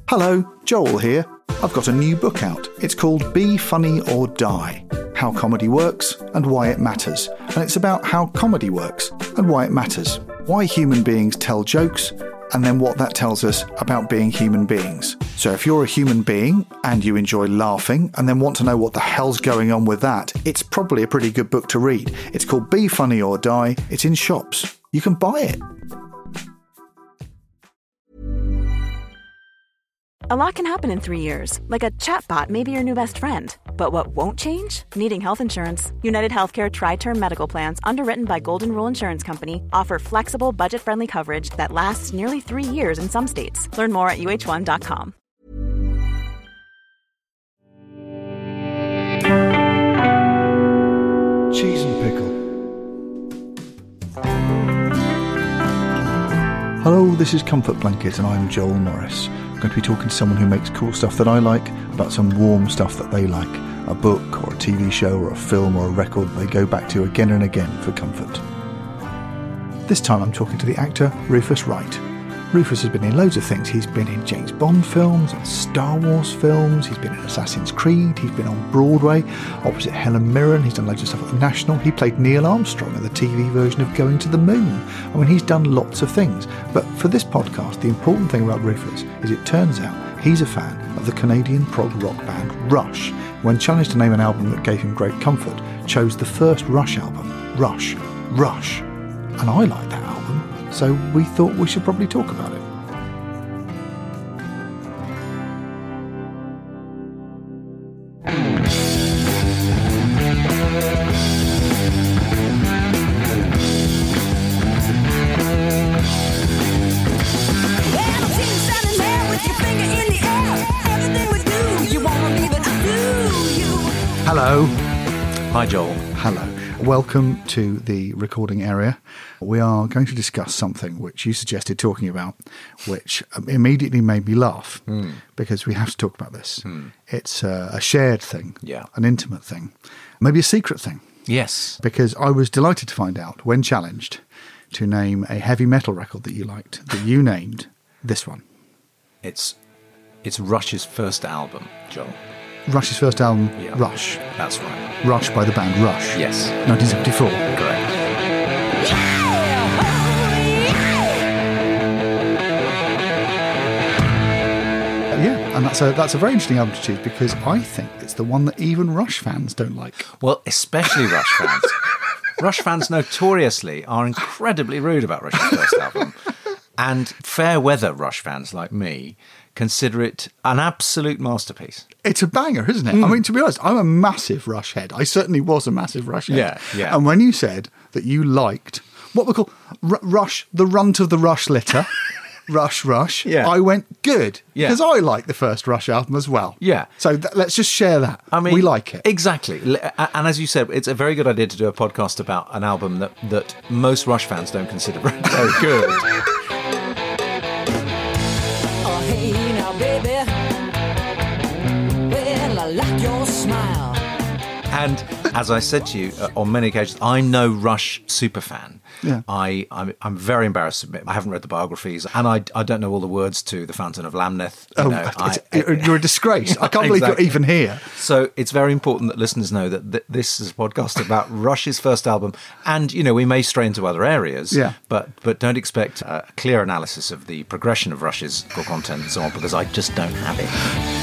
Hello, Joel here. I've got a new book out. It's called Be Funny or Die, How Comedy Works and Why It Matters. And it's about how comedy works and why it matters. Why human beings tell jokes, and then what that tells us about being human beings. So if you're a human being and you enjoy laughing and then want to know what the hell's going on with that, it's probably a pretty good book to read. It's called Be Funny or Die. It's in shops. You can buy it. A lot can happen in 3 years, like a chatbot may be your new best friend. But what won't change? Needing health insurance. United Healthcare Tri-Term Medical Plans, underwritten by Golden Rule Insurance Company, offer flexible, budget-friendly coverage that lasts nearly 3 years in some states. Learn more at uh1.com. Cheese and pickle. Hello, this is Comfort Blanket and I'm Joel Norris. I'm going to be talking to someone who makes cool stuff that I like about some warm stuff that they like. A book or a TV show or a film or a record that they go back to again and again for comfort. This time I'm talking to the actor Rufus Wright. Rufus has been in loads of things. He's been in James Bond films and Star Wars films. He's been in Assassin's Creed. He's been on Broadway opposite Helen Mirren. He's done loads of stuff at the National. He played Neil Armstrong in the TV version of Going to the Moon. I mean, he's done lots of things. But for this podcast, the important thing about Rufus is it turns out he's a fan of the Canadian prog rock band Rush. When challenged to name an album that gave him great comfort, chose the first Rush album, Rush. And I like that album. So we thought we should probably talk about it. Hello. Hi, Joel. Hello. Welcome to the recording area. We are going to discuss something which you suggested talking about, which immediately made me laugh because we have to talk about this. It's a shared thing, an intimate thing, maybe a secret thing. Yes. Because I was delighted to find out when challenged to name a heavy metal record that you liked, that you named this one. It's Rush's first album, Joel. Rush's first album, Rush. That's right. Rush by the band Rush. Yes. 1974. Correct. Yeah, and that's a very interesting album to choose because I think it's the one that even Rush fans don't like. Well, especially Rush fans. Rush fans notoriously are incredibly rude about Rush's first album. And fair weather Rush fans like me consider it an absolute masterpiece. It's a banger, isn't it? I mean, to be honest, I'm a massive Rush head. I certainly was a massive Rush head. Yeah. And when you said that you liked what we call Rush, the runt of the Rush litter, Rush, I went, good. Yeah. Because I like the first Rush album as well. Yeah. So let's just share that. I mean, we like it. Exactly. And as you said, it's a very good idea to do a podcast about an album that most Rush fans don't consider very good. And as I said to you on many occasions, I'm no Rush superfan. Yeah. I'm very embarrassed to admit I haven't read the biographies, and I don't know all the words to The Fountain of Lamneth. You're a disgrace. I can't believe you're even here. So it's very important that listeners know that this is a podcast about Rush's first album, and we may stray into other areas. Yeah. But don't expect a clear analysis of the progression of Rush's core content and so on, because I just don't have it.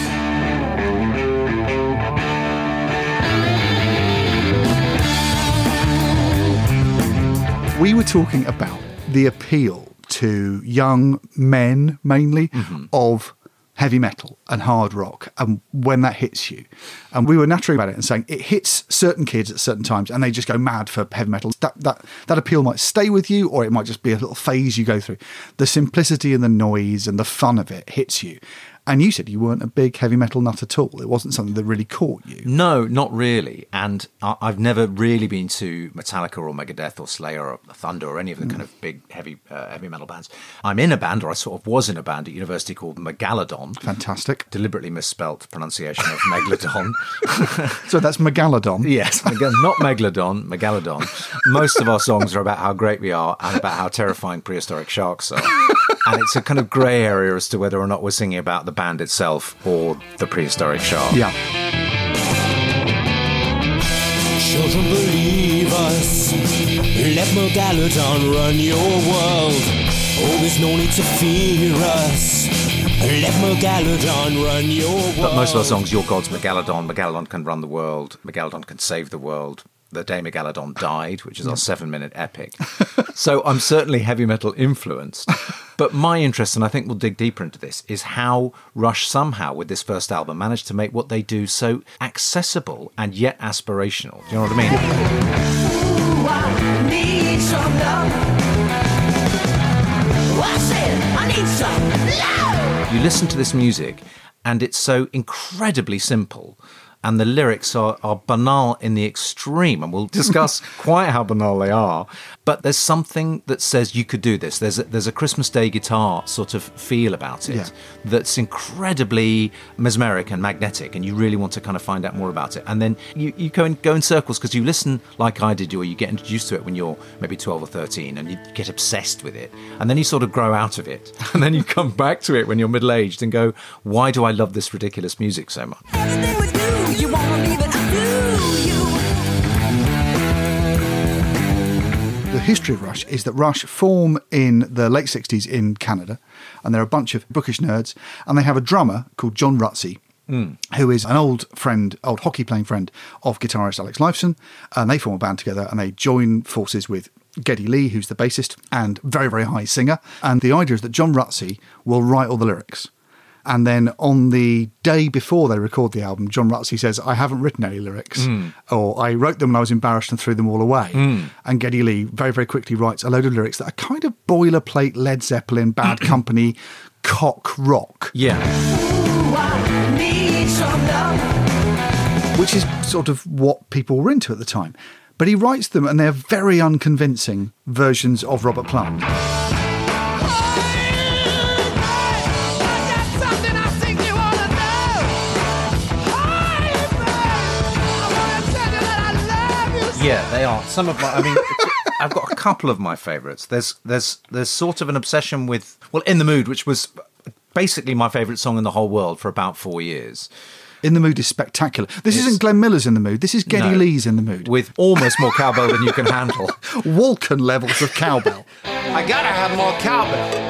We were talking about the appeal to young men, mainly, of heavy metal and hard rock, and when that hits you. And we were nattering about it and saying it hits certain kids at certain times and they just go mad for heavy metal. That appeal might stay with you, or it might just be a little phase you go through. The simplicity and the noise and the fun of it hits you. And you said you weren't a big heavy metal nut at all. It wasn't something that really caught you. No, not really. And I've never really been to Metallica or Megadeth or Slayer or Thunder or any of the kind of big heavy metal bands. I'm in a band, or I sort of was in a band at university called Megalodon. Fantastic. Deliberately misspelt pronunciation of Megalodon. So that's Megalodon. Yes, not Megalodon, Megalodon. Most of our songs are about how great we are and about how terrifying prehistoric sharks are. And it's a kind of grey area as to whether or not we're singing about the band itself or the prehistoric shark. Yeah. Children, believe us. Let Megalodon run your world. Oh, there's no need to fear us. Let Megalodon run your world. But most of our songs, Your God's Megalodon, Megalodon can run the world, Megalodon can save the world, The Day Megalodon Died, which is our 7-minute epic. So I'm certainly heavy metal influenced. But my interest, and I think we'll dig deeper into this, is how Rush somehow, with this first album, managed to make what they do so accessible and yet aspirational. Do you know what I mean? Ooh, I need some love. I said I need some love. You listen to this music, and it's so incredibly simple. And the lyrics are banal in the extreme, and we'll discuss quite how banal they are. But there's something that says you could do this. There's a Christmas Day guitar sort of feel about it that's incredibly mesmeric and magnetic, and you really want to kind of find out more about it. And then you go in circles because you listen like I did, or you get introduced to it when you're maybe 12 or 13, and you get obsessed with it. And then you sort of grow out of it. And then you come back to it when you're middle-aged and go, why do I love this ridiculous music so much? Everything with you wanna leave it up to you. The history of Rush is that Rush form in the late 60s in Canada, and they're a bunch of bookish nerds, and they have a drummer called John Rutsey, who is an old hockey playing friend of guitarist Alex Lifeson, and they form a band together, and they join forces with Geddy Lee, who's the bassist and very, very high singer. And the idea is that John Rutsey will write all the lyrics. And then on the day before they record the album, John Rutsey says, I haven't written any lyrics, or I wrote them and I was embarrassed and threw them all away. And Geddy Lee very, very quickly writes a load of lyrics that are kind of boilerplate Led Zeppelin, Bad Company, cock rock. Yeah. Ooh, I need some love. Which is sort of what people were into at the time. But he writes them, and they're very unconvincing versions of Robert Plant. Yeah, they are. Some of my, I mean, I've got a couple of my favourites. There's sort of an obsession with, well, In the Mood, which was basically my favourite song in the whole world for about 4 years. In the Mood is spectacular. This isn't Glenn Miller's In the Mood. This is Geddy Lee's In the Mood. With almost more cowbell than you can handle. Walken levels of cowbell. I gotta have more cowbell.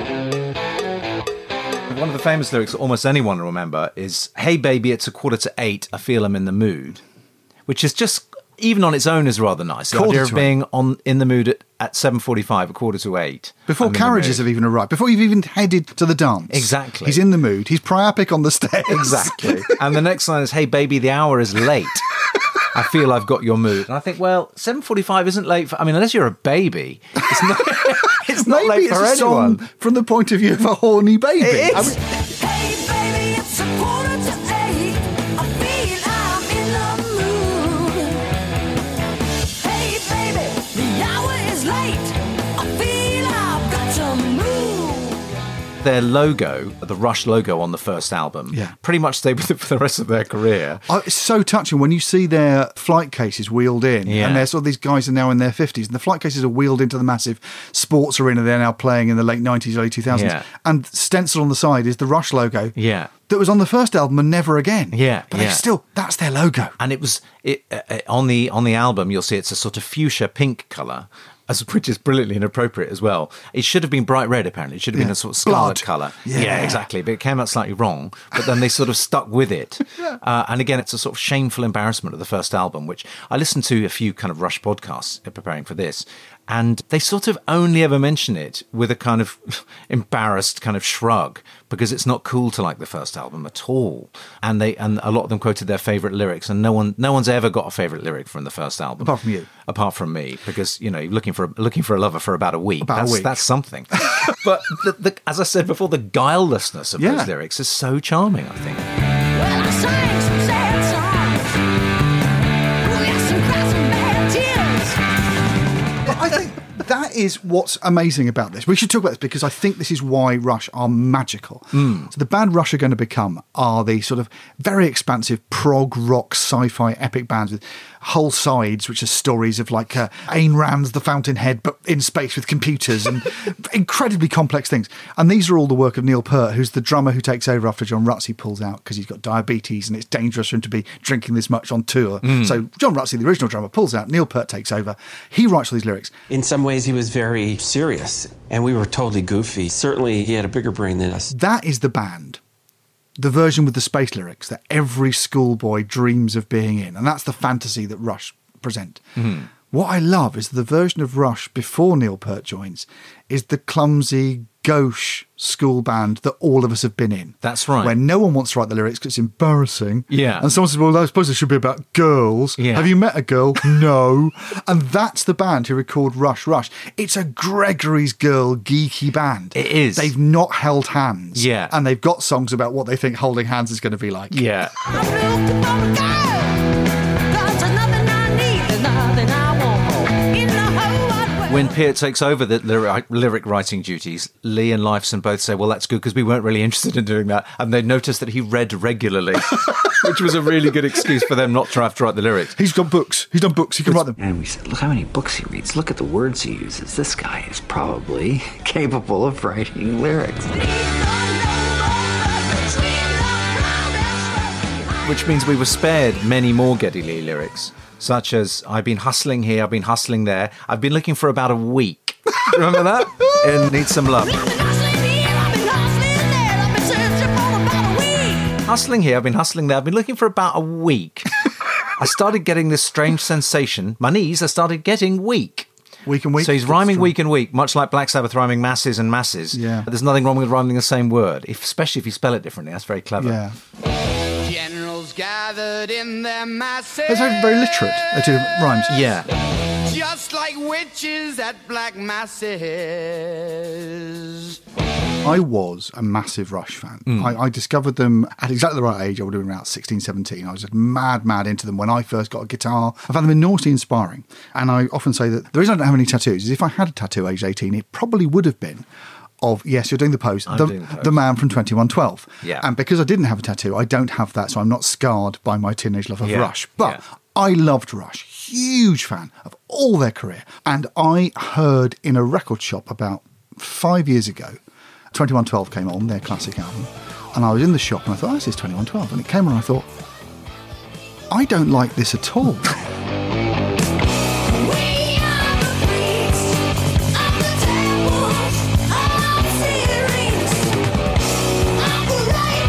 One of the famous lyrics that almost anyone will remember is, hey baby, it's 7:45, I feel I'm in the mood. Which is just, even on its own, is rather nice. The idea of being in the mood at 7:45, 7:45. Before carriages have even arrived, before you've even headed to the dance. Exactly. He's in the mood. He's priapic on the stairs. Exactly. And the next line is, hey baby, the hour is late. I feel I've got your mood. And I think, well, 7:45 isn't late for, I mean, unless you're a baby, it's not, it's not late for it's a anyone. song from the point of view of a horny baby. It is. I mean, Hey baby, it's 7:45. I feel I'm in the mood. Hey baby, the hour is late. I feel I've got to move. Their logo, the Rush logo on the first album, pretty much stayed with it for the rest of their career. It's so touching when you see their flight cases wheeled in, and they're sort of, these guys are now in their 50s, and the flight cases are wheeled into the massive sports arena they're now playing in the late 90s, early 2000s, and stenciled on the side is the Rush logo. Yeah. That was on the first album and never again. Yeah, but still, that's their logo. And it was on the album. You'll see it's a sort of fuchsia pink colour, which is brilliantly inappropriate as well. It should have been bright red. Apparently, it should have been a sort of scarlet colour. Yeah, exactly. But it came out slightly wrong. But then they sort of stuck with it. And again, it's a sort of shameful embarrassment of the first album, which I listened to a few kind of Rush podcasts preparing for this. And they sort of only ever mention it with a kind of embarrassed kind of shrug, because it's not cool to like the first album at all. And a lot of them quoted their favourite lyrics, and no one's ever got a favourite lyric from the first album, apart from you, apart from me, because you're looking for a lover for about a week. That's something. But as I said before, the guilelessness of those lyrics is so charming, I think. Well, I sang some sad songs. Oh, yes, and cried some bad tears. I think that is what's amazing about this. We should talk about this because I think this is why Rush are magical. So the band Rush are going to become are the sort of very expansive prog rock sci-fi epic bands with whole sides, which are stories of like Ayn Rand's The Fountainhead, but in space with computers and incredibly complex things. And these are all the work of Neil Peart, who's the drummer who takes over after John Rutsey pulls out because he's got diabetes and it's dangerous for him to be drinking this much on tour. So John Rutsey, the original drummer, pulls out. Neil Peart takes over. He writes all these lyrics. In some ways, he was very serious, and we were totally goofy. Certainly, he had a bigger brain than us. That is the band. The version with the space lyrics that every schoolboy dreams of being in. And that's the fantasy that Rush present. What I love is the version of Rush before Neil Peart joins is the clumsy, gauche school band that all of us have been in. That's right. Where no one wants to write the lyrics because it's embarrassing. Yeah. And someone says, well, I suppose it should be about girls. Yeah. Have you met a girl? No. And that's the band who record Rush Rush. It's a Gregory's Girl geeky band. It is. They've not held hands. Yeah. And they've got songs about what they think holding hands is going to be like. Yeah. I'm looking for a girl. 'Cause there's nothing I need, there's nothing I want more in the whole wide world. When Peart takes over the lyric writing duties, Lee and Lifeson both say, well, that's good because we weren't really interested in doing that. And they noticed that he read regularly, which was a really good excuse for them not to have to write the lyrics. He's got books. He's done books. He can write them. And we said, look how many books he reads. Look at the words he uses. This guy is probably capable of writing lyrics. Which means we were spared many more Geddy Lee lyrics, such as, I've been hustling here, I've been hustling there, I've been looking for about a week. Remember that? And Need Some Love. I've been hustling here, I've been hustling there, I've been searching for about a week. Hustling here, I've been hustling there, I've been looking for about a week. I started getting this strange sensation. My knees, I started getting weak. Week and week. So he's rhyming week and week, much like Black Sabbath rhyming masses and masses. Yeah. But there's nothing wrong with rhyming the same word, especially if you spell it differently. That's very clever. Yeah. Generals gathered in their masses. It's very, very literate. They do rhymes. Yeah. Just like witches at black masses. I was a massive Rush fan. I discovered them at exactly the right age. I would have been about 16, 17. I was just mad into them when I first got a guitar. I found them enormously inspiring. And I often say that the reason I don't have any tattoos is if I had a tattoo aged 18, it probably would have been of, yes, you're doing the pose, the man from 2112. Yeah. And because I didn't have a tattoo, I don't have that, so I'm not scarred by my teenage love of Yeah. Rush. But Yeah. I loved Rush. Huge fan of all their career. And I heard in a record shop about 5 years ago, 2112 came on, their classic album, and I was in the shop and I thought, oh, this is 2112. And it came on and I thought, I don't like this at all. We are the priests of the temples of series of the right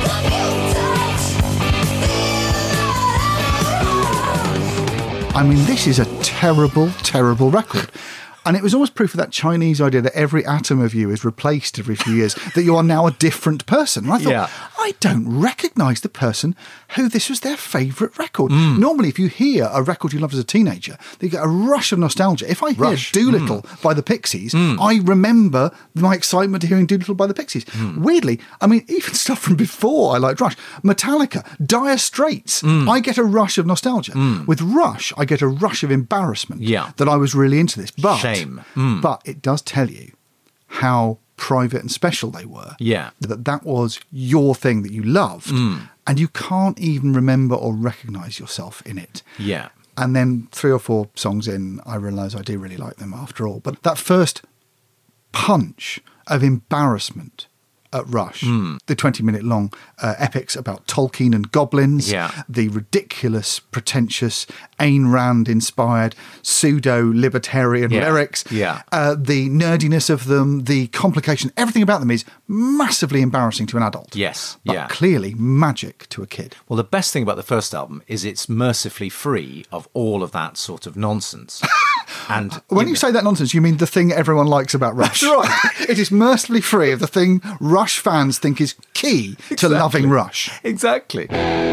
computers. I mean, this is a terrible, terrible record. And it was almost proof of that Chinese idea that every atom of you is replaced every few years, that you are now a different person. And I thought, Yeah. I don't recognise the person who this was their favourite record. Normally, if you hear a record you loved as a teenager, you get a rush of nostalgia. If I hear Doolittle by the Pixies, I remember my excitement to hearing Doolittle by the Pixies. Weirdly, I mean, even stuff from before I liked Rush. Metallica, Dire Straits, I get a rush of nostalgia. With Rush, I get a rush of embarrassment that I was really into this. But Shame. But it does tell you how private and special they were. Yeah. That was your thing that you loved. And you can't even remember or recognise yourself in it. Yeah. And then 3 or 4 songs in, I realise I do really like them after all. But that first punch of embarrassment at Rush, the 20-minute long epics about Tolkien and goblins, the ridiculous, pretentious, Ayn Rand-inspired, pseudo-libertarian lyrics, the nerdiness of them, the complication, everything about them is massively embarrassing to an adult. Yes, but clearly magic to a kid. Well, the best thing about the first album is it's mercifully free of all of that sort of nonsense. And when you say that nonsense, you mean the thing everyone likes about Rush. That's right. It is mercifully free of the thing Rush fans think is key to loving Rush. Exactly.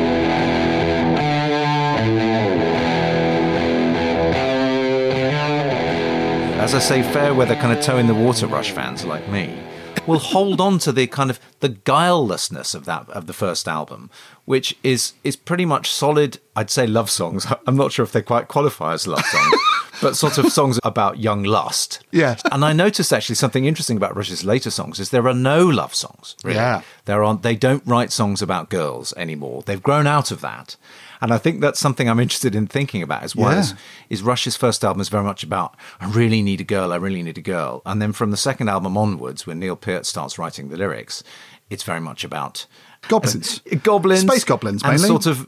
As I say, fair weather kind of toe in the water Rush fans like me will hold on to the kind of the guilelessness of the first album, which is pretty much solid, I'd say, love songs. I'm not sure if they quite qualify as love songs, but sort of songs about young lust. Yeah. And I noticed actually something interesting about Rush's later songs is there are no love songs, really. Yeah. They don't write songs about girls anymore. They've grown out of that. And I think that's something I'm interested in thinking about as well. Is Rush's first album is very much about, I really need a girl, I really need a girl. And then from the second album onwards, when Neil Peart starts writing the lyrics, it's very much about Goblins. Goblins. Space goblins, and mainly. sort of...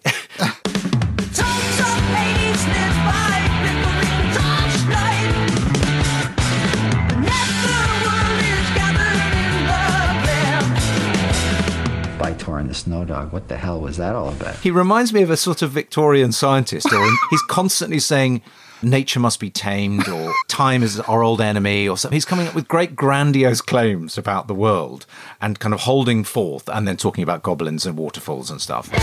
By Tor and the Snow Dog, what the hell was that all about? He reminds me of a sort of Victorian scientist, or he's constantly saying nature must be tamed, or time is our old enemy, or something. He's coming up with great grandiose claims about the world and kind of holding forth and then talking about goblins and waterfalls and stuff.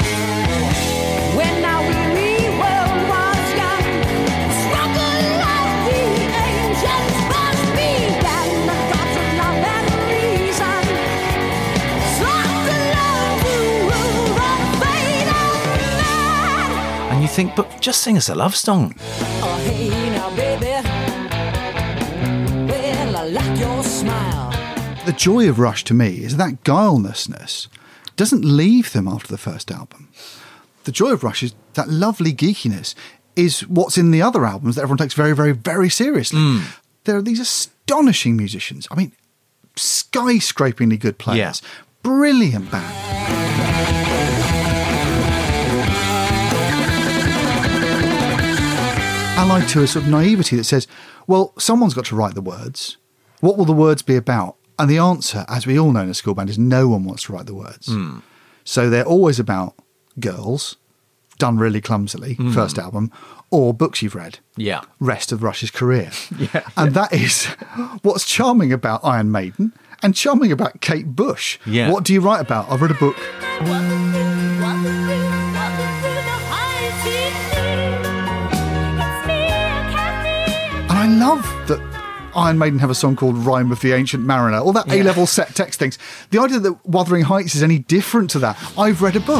When our weary world was young, struggle like the ancients was began. The gods of love and reason sought to love to rule the fate of man. And you think, but just sing us a love song. Oh, hey now, baby. Well, I like your smile. The joy of Rush to me is that guilelessness doesn't leave them after the first album. The joy of Rush is that lovely geekiness is what's in the other albums that everyone takes very, very, very seriously. There are these astonishing musicians. I mean, skyscrapingly good players. Yeah. Brilliant band. Allied to a sort of naivety that says, well, someone's got to write the words. What will the words be about? And the answer, as we all know in a school band, is no one wants to write the words. So they're always about girls, done really clumsily, first album, or books you've read. Yeah. Rest of Rush's career. And that is what's charming about Iron Maiden and charming about Kate Bush. Yeah. What do you write about? I've read a book. And I love that Iron Maiden have a song called Rhyme of the Ancient Mariner, all that A-level set text things. The idea that Wuthering Heights is any different to that, I've read a book.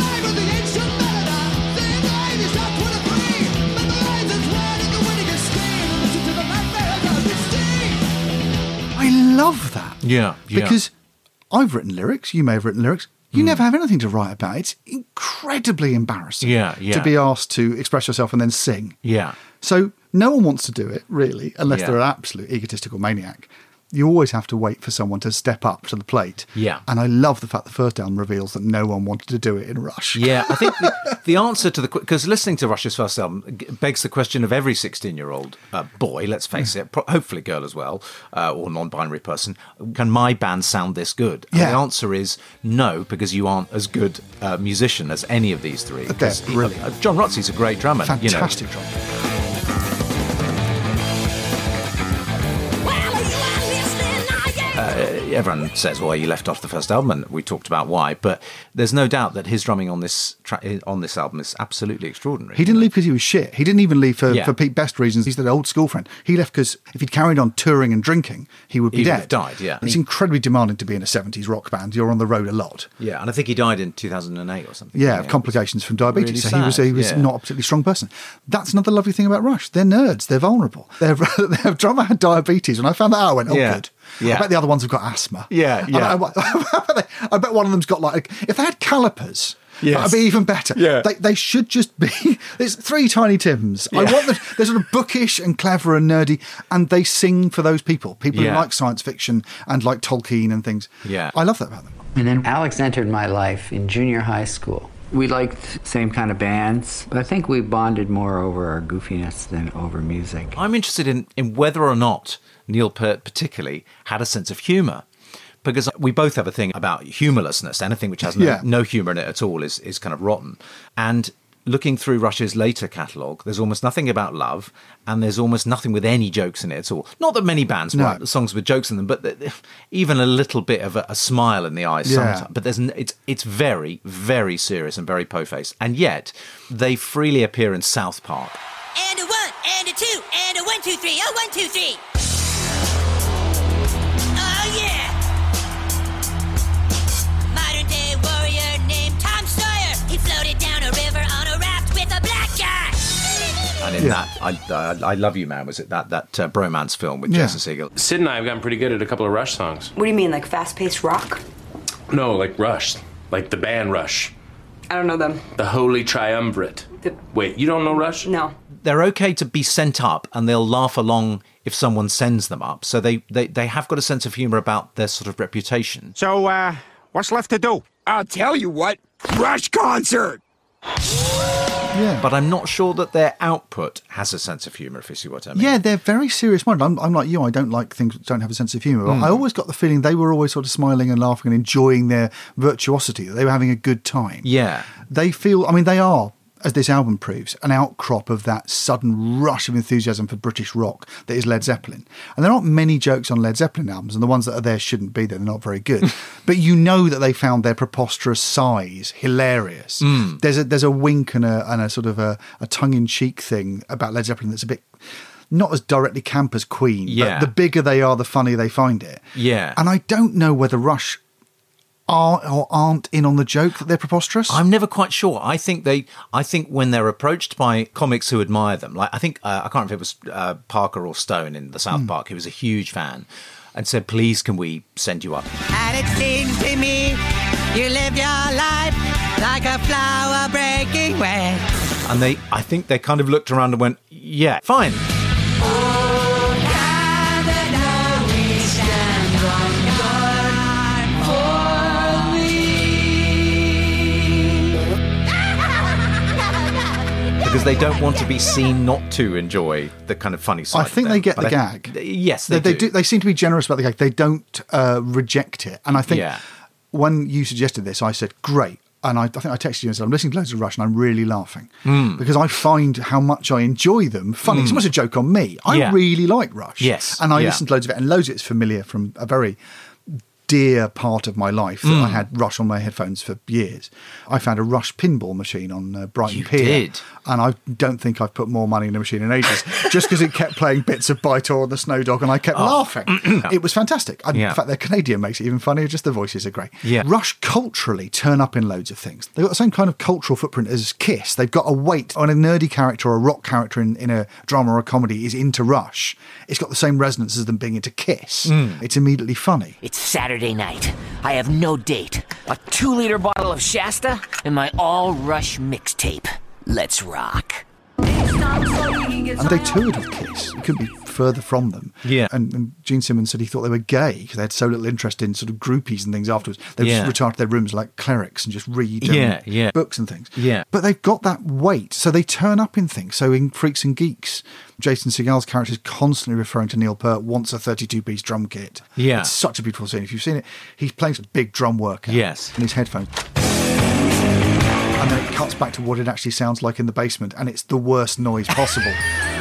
I love that. Yeah. Because I've written lyrics, you may have written lyrics, you never have anything to write about. It's incredibly embarrassing to be asked to express yourself and then sing. Yeah. So no one wants to do it, really, unless Yeah. they're an absolute egotistical maniac. You always have to wait for someone to step up to the plate. Yeah. And I love the fact the first album reveals that no one wanted to do it in Rush. Yeah, I think the answer to because listening to Rush's first album begs the question of every 16-year-old boy, let's face it, hopefully girl as well, or non-binary person, can my band sound this good? And Yeah. the answer is no, because you aren't as good a musician as any of these three. They're brilliant. John Rotzi's a great drummer. Fantastic drummer. Everyone says, well, you left off the first album, and we talked about why, but there's no doubt that his drumming on this album is absolutely extraordinary. He didn't leave because he was shit. He didn't even leave for Pete Best reasons. He's an old school friend. He left because if he'd carried on touring and drinking, he would be dead. Would have died, yeah. It's incredibly demanding to be in a 70s rock band. You're on the road a lot. Yeah, and I think he died in 2008 or something. Yeah, of complications from diabetes. Really So he was sad, not a particularly strong person. That's another lovely thing about Rush. They're nerds. They're vulnerable. Their drummer had diabetes. When I found that out, I went, oh, good. Yeah. I bet the other ones have got asthma. Yeah. I bet one of them's got if they had calipers, that'd be even better. Yeah. They should just be, there's three Tiny Tims. I want them, they're sort of bookish and clever and nerdy, and they sing for those people who like science fiction and like Tolkien and things. Yeah. I love that about them. And then Alex entered my life in junior high school. We liked same kind of bands, but I think we bonded more over our goofiness than over music. I'm interested in whether or not Neil Peart particularly had a sense of humour, because we both have a thing about humourlessness. Anything which has no humour in it at all is kind of rotten. And looking through Rush's later catalogue, there's almost nothing about love, and there's almost nothing with any jokes in it at all. Not that many bands write songs with jokes in them, but even a little bit of a smile in the eyes sometimes. But it's very, very serious and very po-faced. And yet, they freely appear in South Park. And a 1, and a 2, and a 1, 2, 3, oh 1, 2, 3. Oh yeah. Modern day warrior named Tom Sawyer. He floated down a river on a raft with a black guy. And in that I Love You Man, was it that bromance film with Jason Segel? Sid and I have gotten pretty good at a couple of Rush songs. What do you mean, like fast-paced rock? No, like Rush. Like the band Rush. I don't know them. The Holy Triumvirate. Wait, you don't know Rush? No. They're okay to be sent up, and they'll laugh along if someone sends them up. So they have got a sense of humour about their sort of reputation. So, what's left to do? I'll tell you what. Rush concert! Yeah. But I'm not sure that their output has a sense of humour, if you see what I mean. Yeah, they're very serious-minded. I'm like you. I don't like things that don't have a sense of humour. But I always got the feeling they were always sort of smiling and laughing and enjoying their virtuosity, that they were having a good time. Yeah. They feel... I mean, they are, as this album proves, an outcrop of that sudden rush of enthusiasm for British rock that is Led Zeppelin. And there aren't many jokes on Led Zeppelin albums, and the ones that are there shouldn't be there. They're not very good. But you know that they found their preposterous size hilarious. There's a wink and a sort of a tongue-in-cheek thing about Led Zeppelin that's a bit... not as directly camp as Queen, but the bigger they are, the funnier they find it. Yeah. And I don't know whether Rush are or aren't in on the joke that they're preposterous. I'm never quite sure. I think when they're approached by comics who admire them, like I can't remember if it was Parker or Stone in the South Park, who was a huge fan, and said, "Please, can we send you up?" And it seems to me you live your life like a flower breaking way. And I think they kind of looked around and went, "Yeah, fine." Because they don't want to be seen not to enjoy the kind of funny side. I think they get the gag. Yes, they do. They seem to be generous about the gag. They don't reject it. And I think when you suggested this, I said, great. And I think I texted you and said, I'm listening to loads of Rush and I'm really laughing. Because I find how much I enjoy them funny. It's almost a joke on me. I really like Rush. Yes. And I listened to loads of it. And loads of it's familiar from a very dear part of my life that I had Rush on my headphones for years. I found a Rush pinball machine on Brighton Pier. Did? And I don't think I've put more money in a machine in ages, just because it kept playing bits of Biter and the Snow Dog and I kept laughing. It was fantastic. And in fact, their Canadian makes it even funnier, just the voices are great. Yeah. Rush culturally turn up in loads of things. They've got the same kind of cultural footprint as Kiss. They've got a weight. When a nerdy character or a rock character in a drama or a comedy is into Rush, it's got the same resonance as them being into Kiss. It's immediately funny. It's Saturday night. I have no date. A 2-liter bottle of Shasta and my all Rush mixtape. Let's rock. And they toured with Kiss. You couldn't be further from them. Yeah. And Gene Simmons said he thought they were gay because they had so little interest in sort of groupies and things afterwards. They would just retire to their rooms like clerics and just read books and things. Yeah. But they've got that weight, so they turn up in things. So in Freaks and Geeks, Jason Segel's character is constantly referring to Neil Peart, wants a 32-piece drum kit. Yeah. It's such a beautiful scene. If you've seen it, he's playing a big drum workout. Yes. In his headphones. And then it cuts back to what it actually sounds like in the basement, and it's the worst noise possible.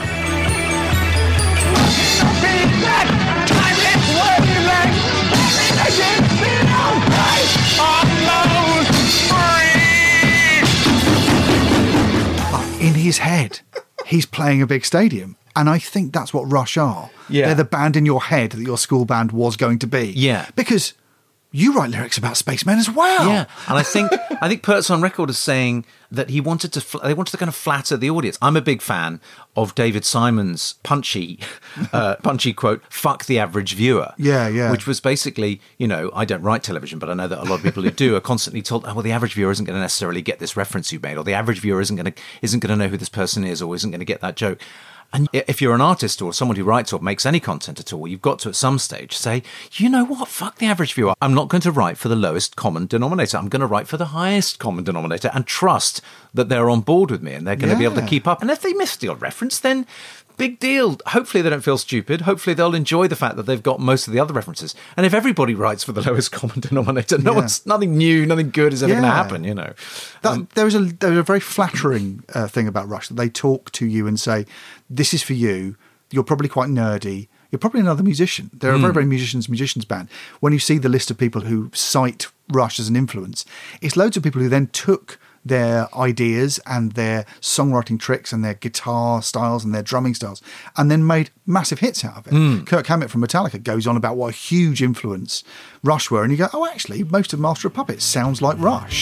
In his head, he's playing a big stadium. And I think that's what Rush are. Yeah. They're the band in your head that your school band was going to be. Yeah. Because you write lyrics about spacemen as well. Yeah, and I think Pert's on record as saying that they wanted to kind of flatter the audience. I'm a big fan of David Simon's punchy quote, "Fuck the average viewer." Yeah. Which was basically, I don't write television, but I know that a lot of people who do are constantly told, "Oh, well, the average viewer isn't going to necessarily get this reference you made, or the average viewer isn't going to know who this person is, or isn't going to get that joke." And if you're an artist or someone who writes or makes any content at all, you've got to at some stage say, you know what, fuck the average viewer. I'm not going to write for the lowest common denominator. I'm going to write for the highest common denominator and trust that they're on board with me and they're going to be able to keep up. And if they miss the odd reference, then big deal. Hopefully they don't feel stupid. Hopefully they'll enjoy the fact that they've got most of the other references. And if everybody writes for the lowest common denominator, nothing new, nothing good is ever going to happen, There's a very flattering thing about Rush, that they talk to you and say, this is for you. You're probably quite nerdy. You're probably another musician. They're a very, very musicians band. When you see the list of people who cite Rush as an influence, it's loads of people who then took their ideas and their songwriting tricks and their guitar styles and their drumming styles and then made massive hits out of it. Kirk Hammett from Metallica goes on about what a huge influence Rush were, and you go, oh, actually, most of Master of Puppets sounds like Rush.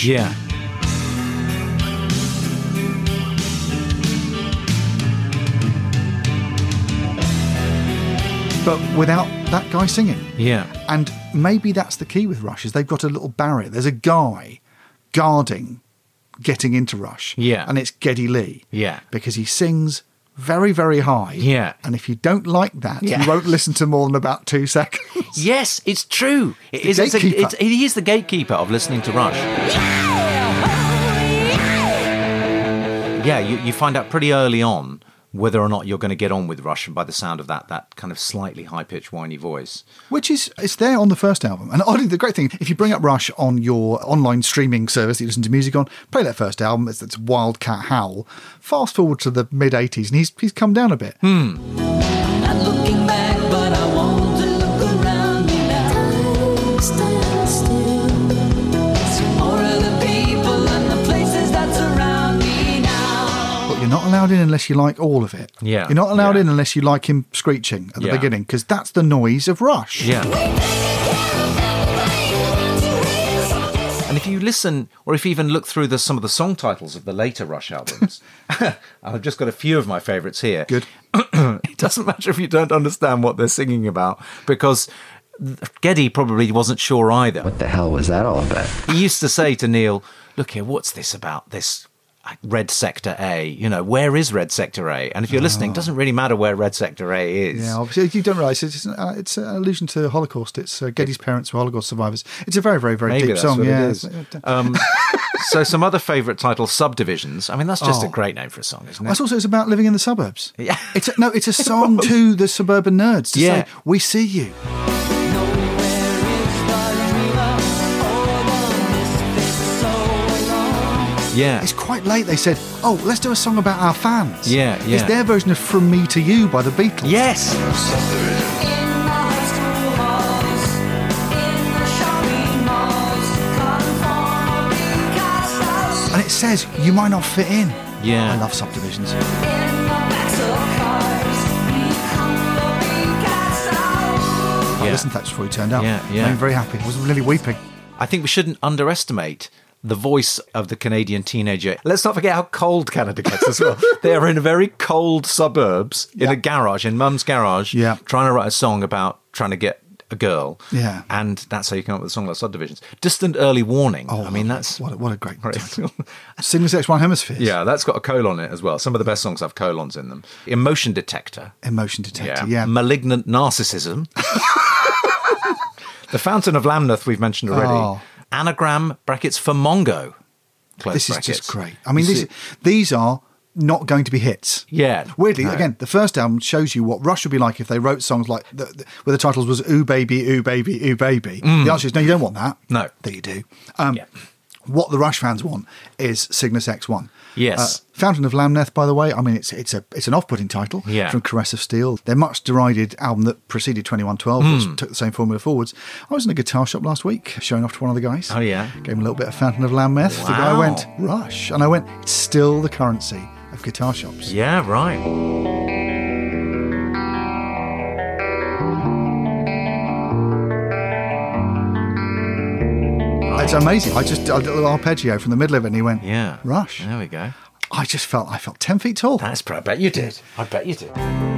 but without that guy singing. Yeah. And maybe that's the key with Rush, is they've got a little barrier. There's a guy guarding getting into Rush. Yeah. And it's Geddy Lee. Yeah. Because he sings very, very high. Yeah. And if you don't like that, Yeah. you won't listen to more than about 2 seconds. Yes, it's true. He is the gatekeeper of listening to Rush. Yeah, you find out pretty early on whether or not you're going to get on with Rush by the sound of that kind of slightly high-pitched, whiny voice. Which is, it's there on the first album. And oddly, the great thing, if you bring up Rush on your online streaming service that you listen to music on, play that first album, it's Wildcat Howl. Fast forward to the mid-80s and he's come down a bit. Not looking back, but I want to look around me now. Stand still. See more of the people and the places that surround me now. But you're not allowed in unless you like all of it. Yeah. You're not allowed Yeah. in unless you like him screeching at the Yeah. beginning, because that's the noise of Rush. Yeah. And if you listen, or if you even look through some of the song titles of the later Rush albums, I've just got a few of my favourites here. Good. It doesn't matter if you don't understand what they're singing about, because Geddy probably wasn't sure either. What the hell was that all about? He used to say to Neil, look here, what's this about, this Red Sector A? You know, where is Red Sector A? And if you're listening, it doesn't really matter where Red Sector A is. Yeah, obviously, you don't realise it's an allusion to Holocaust. It's Geddy's parents were Holocaust survivors. It's a very, very, very Maybe deep that's song. what Yeah, it is. So some other favourite titles, Subdivisions. I mean, that's just a great name for a song, isn't it? That's also, it's about living in the suburbs. Yeah. It's a song to the suburban nerds to Yeah. say, we see you. Yeah. It's quite late. They said, oh, let's do a song about our fans. Yeah, yeah. It's their version of From Me to You by the Beatles. Yes. And it says, you might not fit in. Yeah. I love Subdivisions. I listened to that just before you turned up. Yeah, yeah. I'm very happy. I was really weeping. I think we shouldn't underestimate the voice of the Canadian teenager. Let's not forget how cold Canada gets as well. They are in very cold suburbs, in a garage, in Mum's garage, trying to write a song about trying to get a girl. Yeah. And that's how you come up with a song like Subdivisions. Distant Early Warning. Oh, I mean, that's... What a great title. Cygnus X1 Hemispheres. Yeah, that's got a colon in it as well. Some of the best songs have colons in them. Emotion Detector. Emotion Detector, yeah. Malignant Narcissism. The Fountain of Lamneth we've mentioned already. Oh. Anagram brackets for Mongo. This is just great. I mean, these are not going to be hits. Yeah. Weirdly, No. again, the first album shows you what Rush would be like if they wrote songs like where the titles was Ooh Baby, Ooh Baby, Ooh Baby. The answer is no, you don't want that. No. That you do. What the Rush fans want is Cygnus X1. Yes. Fountain of Lamneth, by the way, I mean, it's an off-putting title from Caress of Steel. Their much derided album that preceded 2112, which took the same formula forwards. I was in a guitar shop last week, showing off to one of the guys. Oh, yeah? Gave him a little bit of Fountain of Lamneth. The guy Wow. went, Rush. And I went, it's still the currency of guitar shops. Yeah, right. It's amazing. I did a little arpeggio from the middle of it and he went, Yeah. Rush. There we go. I felt 10 feet tall. I bet you did. I bet you did.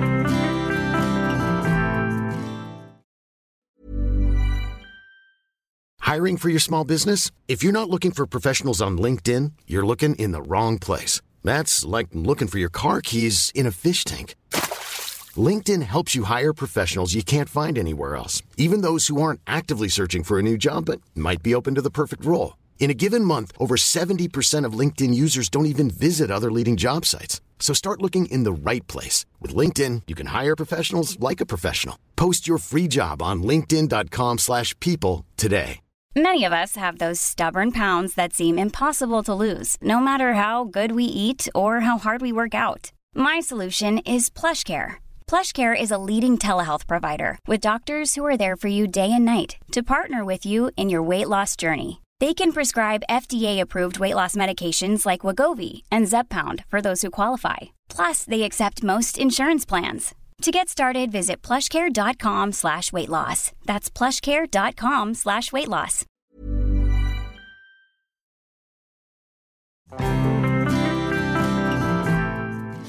Hiring for your small business? If you're not looking for professionals on LinkedIn, you're looking in the wrong place. That's like looking for your car keys in a fish tank. LinkedIn helps you hire professionals you can't find anywhere else, even those who aren't actively searching for a new job but might be open to the perfect role. In a given month, over 70% of LinkedIn users don't even visit other leading job sites. So start looking in the right place. With LinkedIn, you can hire professionals like a professional. Post your free job on linkedin.com/people today. Many of us have those stubborn pounds that seem impossible to lose, no matter how good we eat or how hard we work out. My solution is PlushCare. PlushCare is a leading telehealth provider with doctors who are there for you day and night to partner with you in your weight loss journey. They can prescribe FDA-approved weight loss medications like Wegovy and Zepbound for those who qualify. Plus, they accept most insurance plans. To get started, visit plushcare.com/weightloss. That's plushcare.com/weightloss.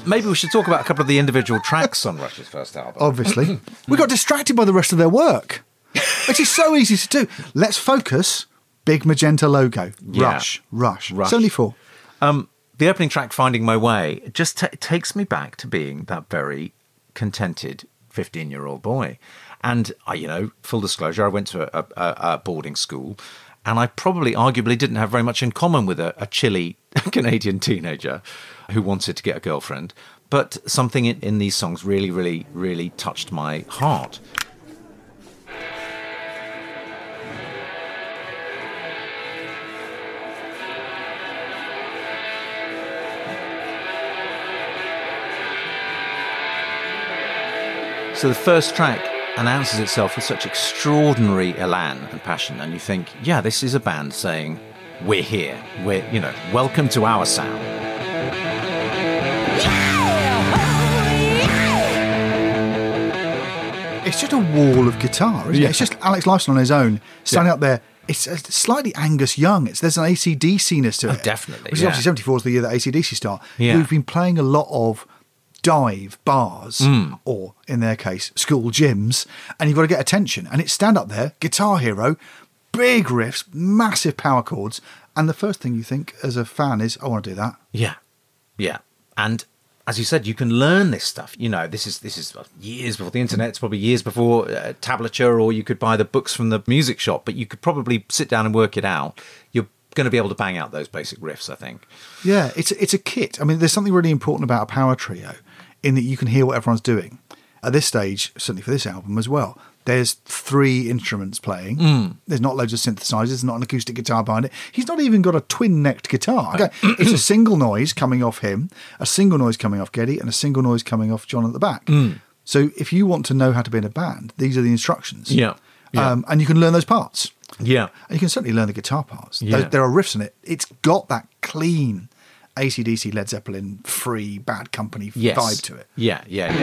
maybe we should talk about a couple of the individual tracks on Rush's first album. Obviously. We got distracted by the rest of their work, which is so easy to do. Let's focus. Big magenta logo. Yeah. Rush. 74. The opening track, Finding My Way, just takes me back to being that very contented 15-year-old boy. And, full disclosure, I went to a boarding school, and I probably arguably didn't have very much in common with a chilly Canadian teenager who wanted to get a girlfriend. But something in these songs really, really, really touched my heart. So the first track announces itself with such extraordinary elan and passion, and you think, yeah, this is a band saying, we're here, we're, welcome to our sound. It's just a wall of guitar, isn't it? It's just Alex Lifeson on his own, standing up there. It's slightly Angus Young. There's an AC/DC-ness to it. Oh, definitely. Which is obviously 74 is the year that AC/DC start. Yeah. Who've been playing a lot of dive bars, or in their case, school gyms, and you've got to get attention. And it's stand up there, Guitar Hero, big riffs, massive power chords, and the first thing you think as a fan is, I want to do that. Yeah. And as you said, you can learn this stuff. This is years before the internet. It's probably years before tablature, or you could buy the books from the music shop, but you could probably sit down and work it out. You're going to be able to bang out those basic riffs, I think. Yeah, it's a kit. I mean, there's something really important about a power trio in that you can hear what everyone's doing. At this stage, certainly for this album as well, there's 3 instruments playing. There's not loads of synthesizers. There's not an acoustic guitar behind it. He's not even got a twin-necked guitar. Okay. It's a single noise coming off him, a single noise coming off Geddy, and a single noise coming off John at the back. So if you want to know how to be in a band, these are the instructions. Yeah. And you can learn those parts. Yeah. And you can certainly learn the guitar parts. Yeah. There are riffs in it. It's got that clean AC/DC, Led Zeppelin, free, Bad Company vibe to it. Yeah.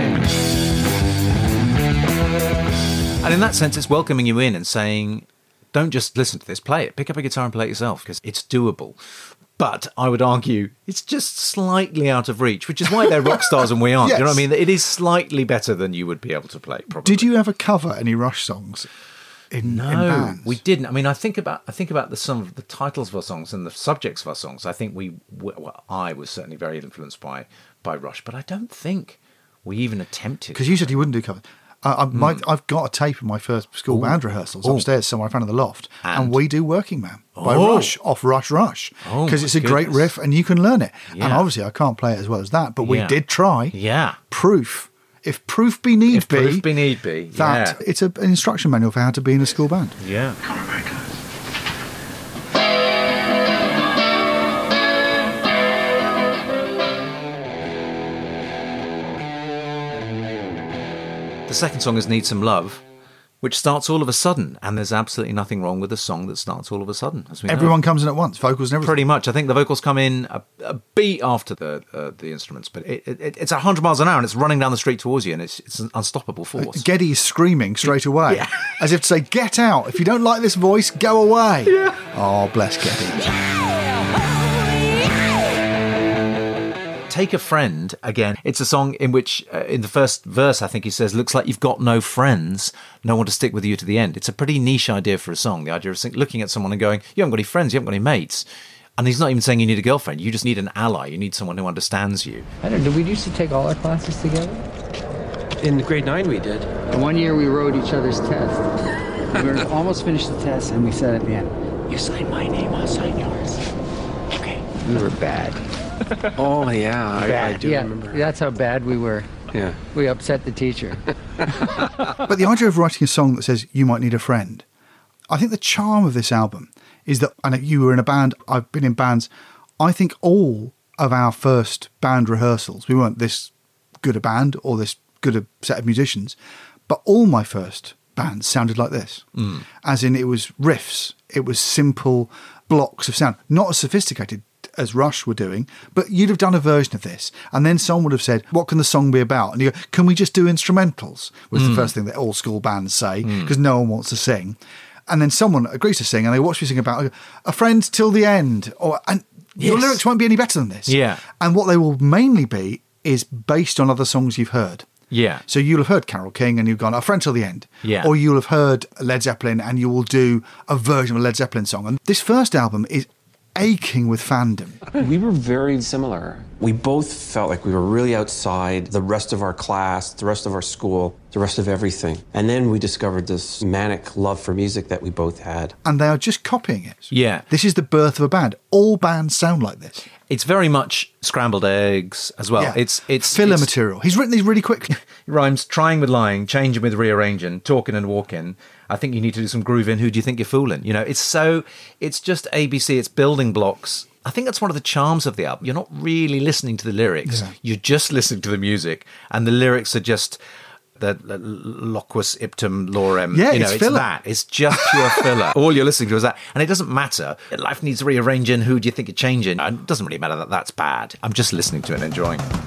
And in that sense, it's welcoming you in and saying, don't just listen to this, play it. Pick up a guitar and play it yourself, because it's doable. But I would argue it's just slightly out of reach, which is why they're rock stars and we aren't. Yes. You know what I mean? It is slightly better than you would be able to play, probably. Did you ever cover any Rush songs in bands? We didn't. I mean, I think about some of the titles of our songs and the subjects of our songs. I think I was certainly very influenced by Rush, but I don't think we even attempted. Because you said you wouldn't do covers. I've got a tape of my first school band rehearsals upstairs somewhere I found in the loft, and we do Working Man by Rush, off Rush, because it's a great riff and you can learn it. Yeah. And obviously I can't play it as well as that, but we did try. Yeah. Proof. If proof be need be, that it's an instruction manual for how to be in a school band. Yeah. The second song is Need Some Love, which starts all of a sudden, and there's absolutely nothing wrong with a song that starts all of a sudden. As we Everyone know. comes in at once, vocals and everything. Pretty much. I think the vocals come in a beat after the instruments, but it's 100 miles an hour and it's running down the street towards you, and it's an unstoppable force. Geddy is screaming straight away, as if to say, get out. If you don't like this voice, go away. Yeah. Oh, bless Geddy. Take a Friend, again, it's a song in which, in the first verse, I think he says, looks like you've got no friends, no one to stick with you to the end. It's a pretty niche idea for a song, the idea of looking at someone and going, you haven't got any friends, you haven't got any mates. And he's not even saying you need a girlfriend, you just need an ally, you need someone who understands you. I don't know, did we used to take all our classes together? In grade 9 we did. And one year we wrote each other's test. We were almost finished the test, and we said at the end, you sign my name, I'll sign yours. Okay. We were bad. Oh, yeah, I do remember. That's how bad we were. Yeah. We upset the teacher. But the idea of writing a song that says, you might need a friend, I think the charm of this album is that, I know you were in a band, I've been in bands, I think all of our first band rehearsals, we weren't this good a band or this good a set of musicians, but all my first bands sounded like this. As in, it was riffs, it was simple blocks of sound, not as sophisticated as Rush were doing, but you'd have done a version of this, and then someone would have said, what can the song be about? And you go, can we just do instrumentals? Was the first thing that all school bands say, because no one wants to sing. And then someone agrees to sing, and they watch me sing about a friend till the end, and your lyrics won't be any better than this. Yeah. And what they will mainly be is based on other songs you've heard. Yeah. So you'll have heard Carole King and you've gone, "A Friend Till the End." Yeah. Or you'll have heard Led Zeppelin and you will do a version of a Led Zeppelin song. And this first album is aching with fandom. We were very similar. We both felt like we were really outside the rest of our class, the rest of our school, the rest of everything. And then we discovered this manic love for music that we both had. And they are just copying it. Yeah. This is the birth of a band. All bands sound like this. It's very much scrambled eggs as well. Yeah. It's filler material. He's written these really quickly. Rhymes trying with lying, changing with rearranging, talking and walking. I think you need to do some grooving. Who do you think you're fooling? You know, it's just ABC. It's building blocks. I think that's one of the charms of the album. You're not really listening to the lyrics. Yeah. You're just listening to the music, and the lyrics are just the loquus iptum lorem. Yeah, you know, it's it's filler. that. It's just pure filler. All you're listening to is that, and it doesn't matter. Life needs rearranging. Who do you think you're changing? And it doesn't really matter that that's bad. I'm just listening to it and enjoying it.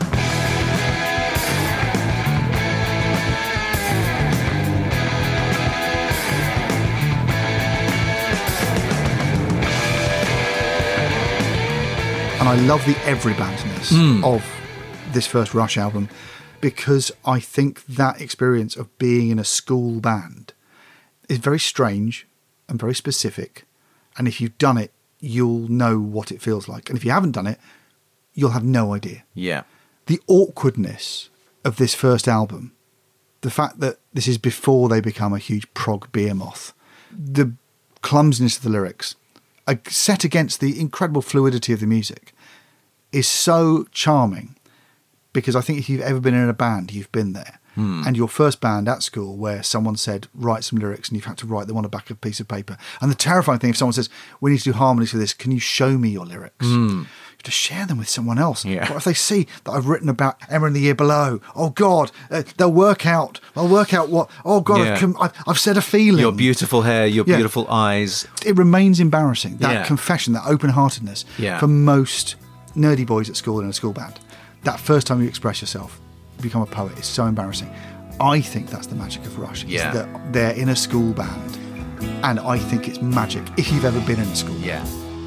And I love the everybandness of this first Rush album, because I think that experience of being in a school band is very strange and very specific. And if you've done it, you'll know what it feels like. And if you haven't done it, you'll have no idea. Yeah. The awkwardness of this first album, the fact that this is before they become a huge prog behemoth, the clumsiness of the lyrics, set against the incredible fluidity of the music, is so charming, because I think if you've ever been in a band, you've been there. And your first band at school where someone said, write some lyrics, and you've had to write them on the back of a piece of paper. And the terrifying thing, if someone says, we need to do harmonies for this, can you show me your lyrics? You have to share them with someone else. Yeah. What if they see that I've written about Emma in the Year Below? Oh God, they'll work out what, oh God, Yeah. I've said a feeling. Your beautiful hair, your Yeah. beautiful eyes. It remains embarrassing, that Yeah. confession, that open-heartedness Yeah. for most nerdy boys at school in a school band. That first time you express yourself, you become a poet, is so embarrassing. I think that's the magic of Rush, is Yeah. that they're in a school band, and I think it's magic if you've ever been in a school. Yeah.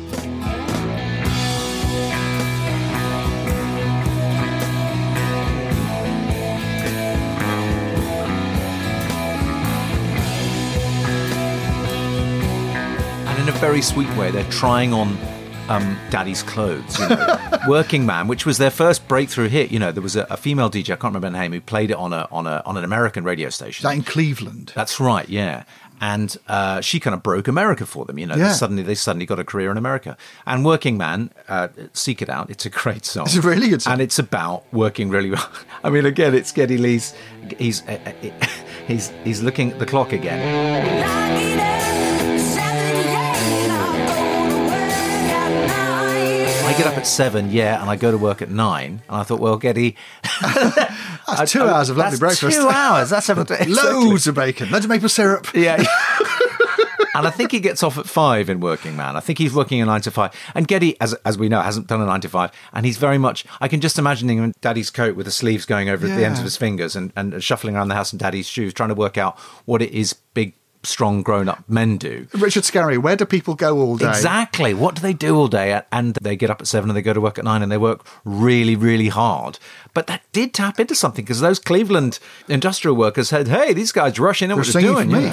And in a very sweet way, they're trying on Daddy's Clothes, you know. Working Man, which was their first breakthrough hit. You know, there was a female DJ, I can't remember her name, who played it on an American radio station. Is that in Cleveland? That's right, yeah. And she kind of broke America for them, you know. Yeah. They suddenly got a career in America. And Working Man, seek it out. It's a great song. It's a really good song. And it's about working really well. I mean, again, it's Geddy Lee's. He's looking at the clock again. I get up at 7, yeah, and I go to work at 9. And I thought, well, Geddy, That's 2 hours of lovely breakfast. 2 hours. That's loads of bacon, loads of maple syrup. Yeah. And I think he gets off at 5 in Working Man. I think he's working a 9 to 5. And Geddy, as we know, hasn't done a 9 to 5. And he's very much, I can just imagine him in Daddy's coat with the sleeves going over at the ends of his fingers and shuffling around the house in Daddy's shoes, trying to work out what it is big, strong, grown-up men do. Richard Scarry, where do people go all day? Exactly. What do they do all day? And they get up at 7 and they go to work at 9 and they work really, really hard. But that did tap into something, because those Cleveland industrial workers said, hey, these guys rushing in what they're doing. For me.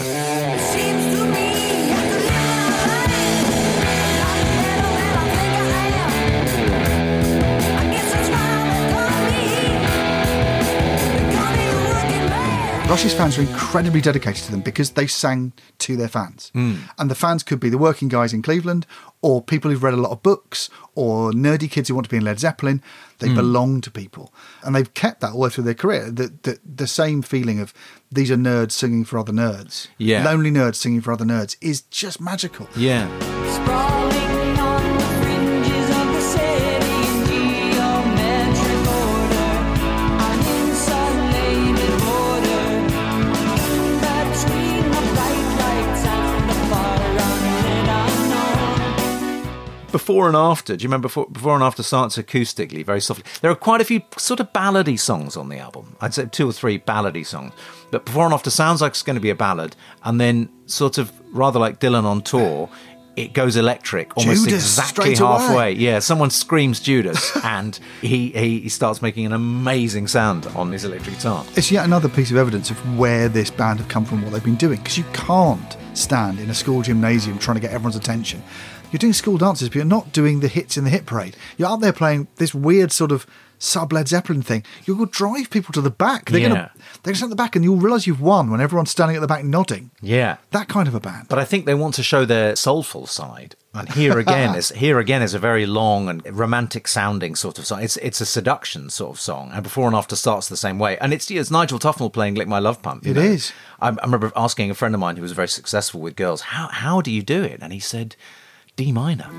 Rush's fans are incredibly dedicated to them because they sang to their fans. And the fans could be the working guys in Cleveland, or people who've read a lot of books, or nerdy kids who want to be in Led Zeppelin. They belong to people. And they've kept that all the way through their career. The same feeling of these are nerds singing for other nerds. Yeah. Lonely nerds singing for other nerds is just magical. Yeah. Sprawling on the fringes of the city in geometric order, an insulated border between the bright lights and the far unlit unknown. Before and after, do you remember before and after starts acoustically, very softly? There are quite a few sort of ballady songs on the album. I'd say 2 or 3 ballady songs. But Before and After sounds like it's going to be a ballad, and then sort of rather like Dylan on tour, it goes electric almost Judas, exactly straight away. halfway. Yeah, someone screams Judas, and he starts making an amazing sound on his electric guitar. It's yet another piece of evidence of where this band have come from, what they've been doing, because you can't stand in a school gymnasium trying to get everyone's attention. You're doing school dances, but you're not doing the hits in the hit parade. You're up there playing this weird sort of sub-Led Zeppelin thing. You'll drive people to the back. They're going to stand at the back, and you'll realise you've won when everyone's standing at the back nodding. Yeah. That kind of a band. But I think they want to show their soulful side. And here again is a very long and romantic sounding sort of song. It's a seduction sort of song, and before and after starts the same way. And it's Nigel Tufnell playing "Lick My Love Pump." It is. I remember asking a friend of mine who was very successful with girls, how do you do it? And he said, D minor.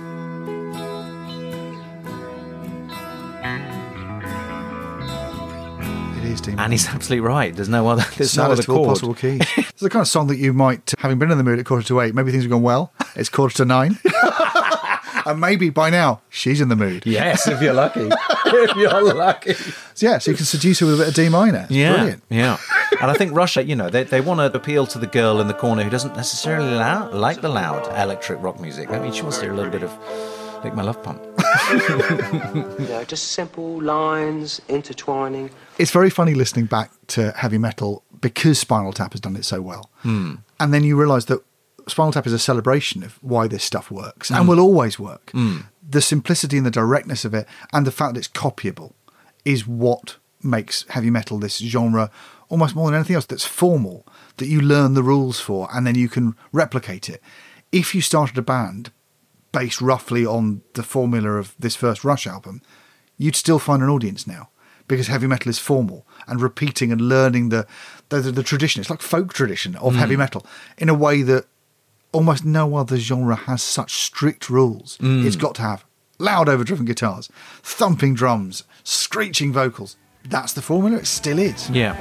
It is D minor. And he's absolutely right. There's no other. There's no other Saddest of all chord. possible keys. It's the kind of song that you might, having been in the mood at 7:45, maybe things have gone well. It's 8:45. And maybe by now she's in the mood. Yes, if you're lucky. If you're lucky. So you can seduce her with a bit of D minor. It's brilliant. Yeah. And I think Russia, they want to appeal to the girl in the corner who doesn't necessarily like the loud electric rock music. I mean, she wants to hear a little bit of Lick My Love Pump. Just simple lines intertwining. It's very funny listening back to heavy metal because Spinal Tap has done it so well. And then you realise that Spinal Tap is a celebration of why this stuff works and will always work. The simplicity and the directness of it and the fact that it's copyable is what makes heavy metal this genre almost more than anything else that's formal, that you learn the rules for and then you can replicate it. If you started a band based roughly on the formula of this first Rush album, you'd still find an audience now because heavy metal is formal and repeating and learning the tradition. It's like folk tradition of heavy metal in a way that almost no other genre has such strict rules. It's got to have loud overdriven guitars, thumping drums, screeching vocals. That's the formula. It still is. Yeah.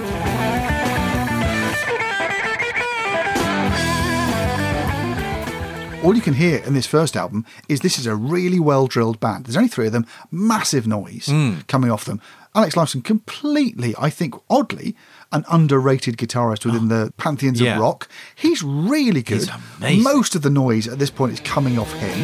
All you can hear in this first album is this is a really well-drilled band. There's only 3 of them, massive noise coming off them. Alex Lifeson, completely, I think, oddly, an underrated guitarist within the pantheons of rock. He's really good. He's amazing. Most of the noise at this point is coming off him.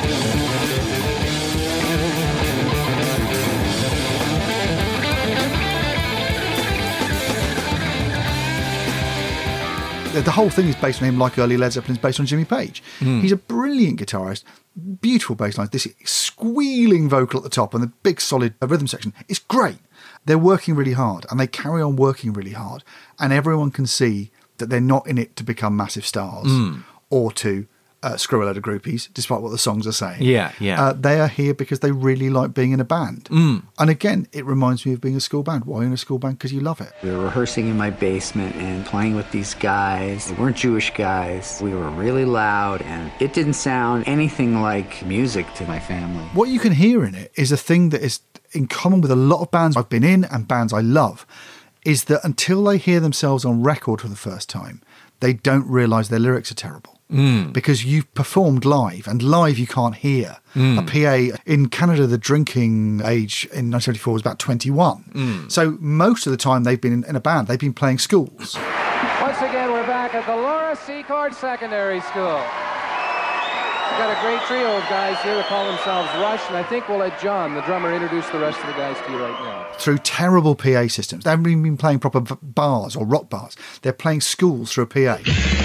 The whole thing is based on him, like early Led Zeppelin is based on Jimmy Page. He's a brilliant guitarist, beautiful bass lines, this squealing vocal at the top and the big solid rhythm section. It's great. They're working really hard and they carry on working really hard, and everyone can see that they're not in it to become massive stars or to screw a load of groupies, despite what the songs are saying. Yeah. They are here because they really like being in a band. And again, it reminds me of being a school band. Why in a school band? Because you love it. We were rehearsing in my basement and playing with these guys. They weren't Jewish guys. We were really loud, and it didn't sound anything like music to my family. What you can hear in it is a thing that is in common with a lot of bands I've been in and bands I love, is that until they hear themselves on record for the first time, they don't realise their lyrics are terrible. Because you've performed live, and live you can't hear. A PA in Canada, the drinking age in 1974 was about 21. So most of the time they've been in a band, they've been playing schools. Once again, we're back at the Laura Secord Secondary School. We've got a great trio of guys here that call themselves Rush, and I think we'll let John, the drummer, introduce the rest of the guys to you right now. Through terrible PA systems. They haven't even been playing proper bars or rock bars. They're playing schools through a PA.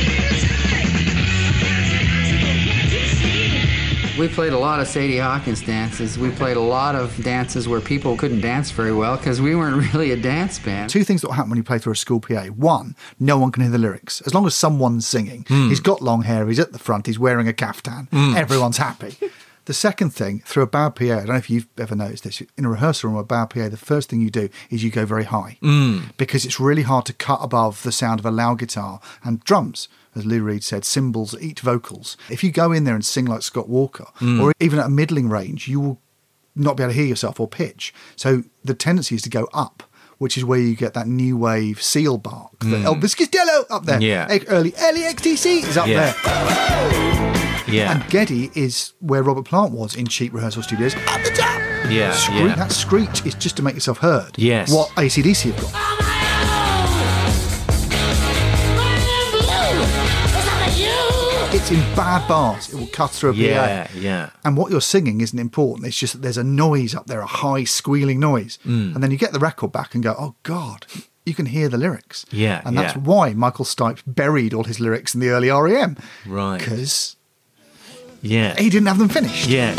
We played a lot of Sadie Hawkins dances. We played a lot of dances where people couldn't dance very well because we weren't really a dance band. 2 things that will happen when you play through a school PA. 1, no one can hear the lyrics. As long as someone's singing, he's got long hair, he's at the front, he's wearing a caftan, everyone's happy. The second thing, through a bad PA, I don't know if you've ever noticed this, in a rehearsal room or a bad PA, the first thing you do is you go very high. Because it's really hard to cut above the sound of a loud guitar and drums. As Lou Reed said, cymbals eat vocals. If you go in there and sing like Scott Walker, or even at a middling range, you will not be able to hear yourself or pitch. So the tendency is to go up, which is where you get that new wave seal bark. The Elvis Costello up there. Early LEXTC is up there. And Geddy is where Robert Plant was in cheap rehearsal studios. At the top! That screech is just to make yourself heard. Yes. What AC/DC have got. It's parts, in bad bars, it will cut through a PA. Yeah. And what you're singing isn't important. It's just that there's a noise up there, a high squealing noise. And then you get the record back and go, oh, God, you can hear the lyrics. Yeah, And that's why Michael Stipe buried all his lyrics in the early REM. Right. Because he didn't have them finished. Yeah.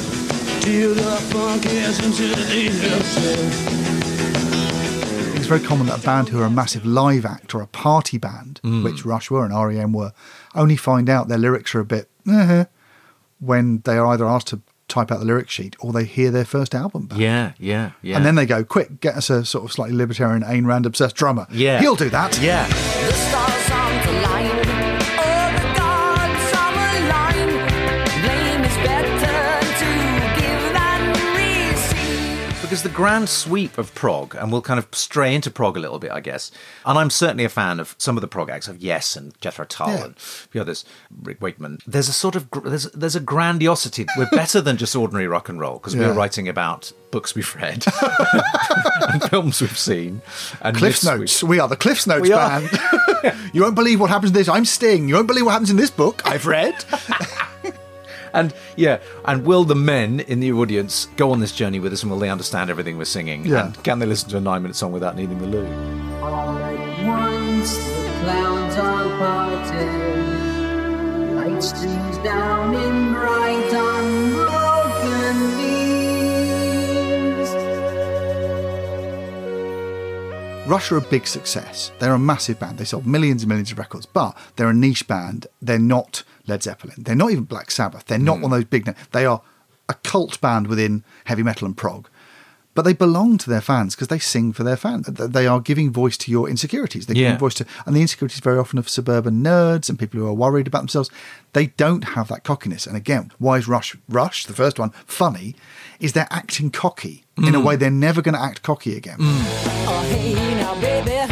It's very common that a band who are a massive live act or a party band, which Rush were and REM were, only find out their lyrics are a bit when they are either asked to type out the lyric sheet or they hear their first album back. Yeah. And then they go, quick, get us a sort of slightly libertarian Ayn Rand obsessed drummer. Yeah. He'll do that. Yeah. The stars aren't aligned. Oh, the gods are aligned. Blame is better to give than receive. Because the grand sweep of prog, and we'll kind of stray into prog a little bit, I guess, and I'm certainly a fan of some of the prog acts of Yes and Jethro Tull and the others, Rick Wakeman. There's a sort of, there's a grandiosity. We're better than just ordinary rock and roll, because we're writing about books we've read and films we've seen. And Cliff's Notes. We are the Cliff's Notes band. You won't believe what happens in this. I'm Sting. You won't believe what happens in this book I've read. And will the men in the audience go on this journey with us, and will they understand everything we're singing? Yeah. And can they listen to a 9-minute song without needing the loo? All at once the clouds are parted. Light streams down in bright unbroken leaves. Rush are a big success. They're a massive band. They sold millions and millions of records, but they're a niche band. They're not Led Zeppelin. They're not even Black Sabbath. They're not one of those big names. They are a cult band within heavy metal and prog. But they belong to their fans because they sing for their fans. They are giving voice to your insecurities. They're giving voice to, and the insecurities very often of suburban nerds and people who are worried about themselves. They don't have that cockiness. And again, why is Rush, the first one, funny, is they're acting cocky in a way they're never going to act cocky again. Oh, hey now, baby.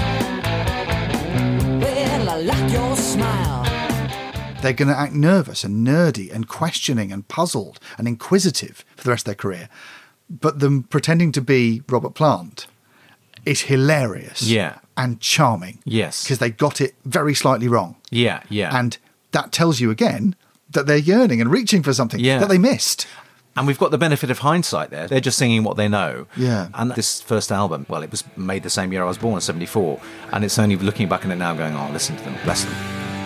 Well, I like your smile. They're going to act nervous and nerdy and questioning and puzzled and inquisitive for the rest of their career. But them pretending to be Robert Plant is hilarious and charming. Yes. Because they got it very slightly wrong. Yeah. And that tells you again that they're yearning and reaching for something that they missed. And we've got the benefit of hindsight there. They're just singing what they know. Yeah. And this first album, well, it was made the same year I was born, 74. And it's only looking back on it now going, oh, listen to them, bless them.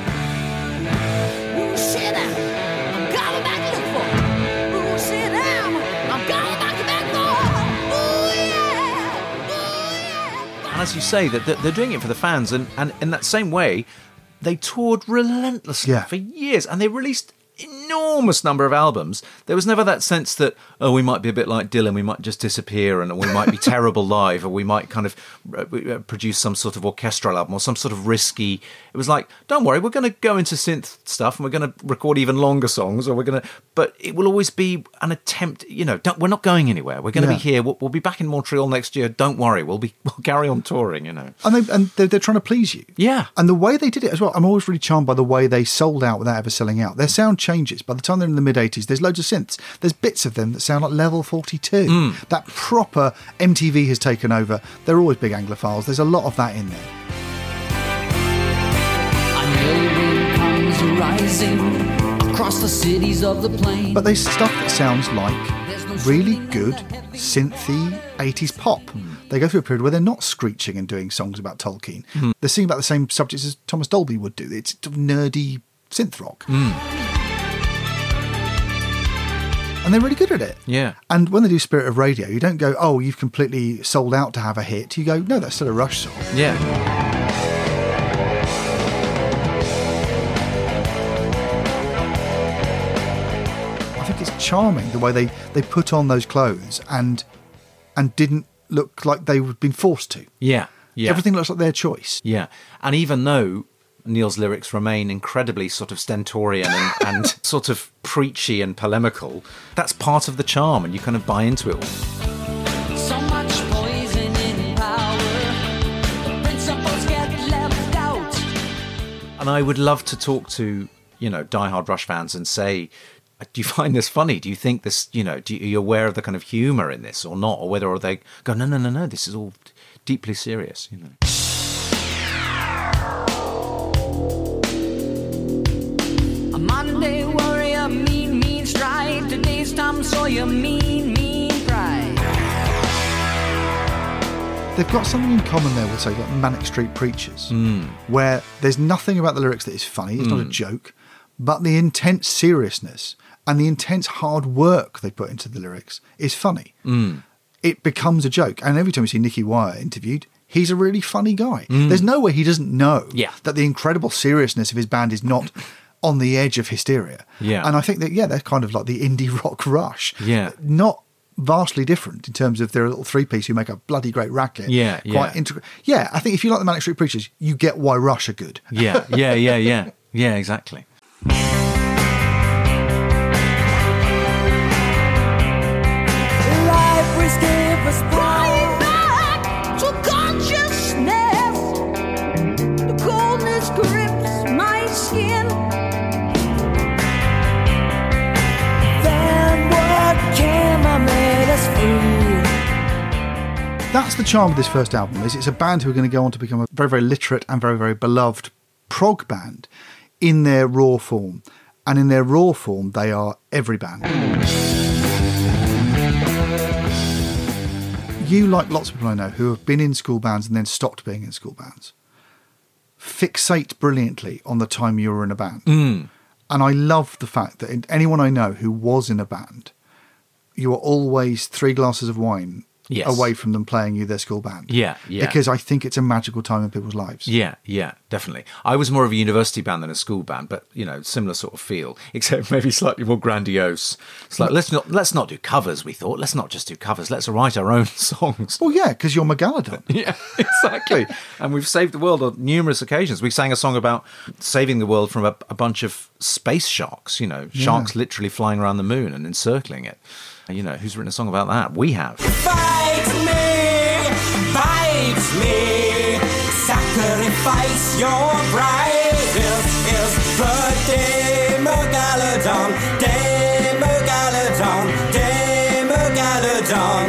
And as you say, that they're doing it for the fans, and in that same way, they toured relentlessly for years, and they released enormous number of albums. There was never that sense that, oh, we might be a bit like Dylan, we might just disappear, and we might be terrible live, or we might kind of produce some sort of orchestral album or some sort of risky. It was like, don't worry, we're going to go into synth stuff and we're going to record even longer songs, or we're going to, but it will always be an attempt. We're not going anywhere. We're going to be here. We'll be back in Montreal next year. Don't worry, we'll carry on touring. And they're trying to please you. Yeah, and the way they did it as well. I'm always really charmed by the way they sold out without ever selling out. Their sound changes. By the time they're in the mid-80s, there's loads of synths. There's bits of them that sound like Level 42. That proper MTV has taken over. They're always big Anglophiles. There's a lot of that in there. Comes rising across the cities of the plain. But there's stuff that sounds like really good synthy 80s pop. They go through a period where they're not screeching and doing songs about Tolkien. They're singing about the same subjects as Thomas Dolby would do. It's sort of nerdy synth rock. And they're really good at it. Yeah. And when they do Spirit of Radio, you don't go, oh, you've completely sold out to have a hit. You go, no, that's still a Rush song. Yeah. I think it's charming the way they put on those clothes and didn't look like they had been forced to. Yeah. Everything looks like their choice. Yeah. And even though Neil's lyrics remain incredibly sort of stentorian and sort of preachy and polemical, that's part of the charm, and you kind of buy into it all. So much poison in power, the principles get left out. And I would love to talk to, diehard Rush fans and say, do you find this funny? Do you think this, are you aware of the kind of humour in this or not? Or whether they go, no, this is all deeply serious, I'm under for your mean, mean pride. They've got something in common there with, say, like Manic Street Preachers, where there's nothing about the lyrics that is funny, it's not a joke, but the intense seriousness and the intense hard work they put into the lyrics is funny. It becomes a joke. And every time you see Nicky Wire interviewed, he's a really funny guy. There's no way he doesn't know that the incredible seriousness of his band is not on the edge of hysteria. And I think that, they're kind of like the indie rock Rush. Not vastly different in terms of their little three-piece who make a bloody great racket. I think if you like the Manic Street Preachers, you get why Rush are good. Yeah, exactly. Life was give us flying back to consciousness. The coldness grips my skin. Then what came and made us free. That's the charm of this first album, is it's a band who are going to go on to become a very, very literate and very, very beloved prog band in their raw form. And in their raw form, they are every band. You, like lots of people I know who have been in school bands and then stopped being in school bands, fixate brilliantly on the time you were in a band. And I love the fact that anyone I know who was in a band, you were always 3 glasses of wine away from them playing you their school band. Because I think it's a magical time in people's lives. Yeah, definitely. I was more of a university band than a school band, but, similar sort of feel, except maybe slightly more grandiose. It's like, let's not do covers, we thought. Let's not just do covers. Let's write our own songs. Well, yeah, because you're Megalodon. Yeah, exactly. And we've saved the world on numerous occasions. We sang a song about saving the world from a bunch of space sharks, sharks literally flying around the moon and encircling it. Who's written a song about that? We have. Bite me, sacrifice your pride. Is birthday Megalodon, day Megalodon, day Megalodon.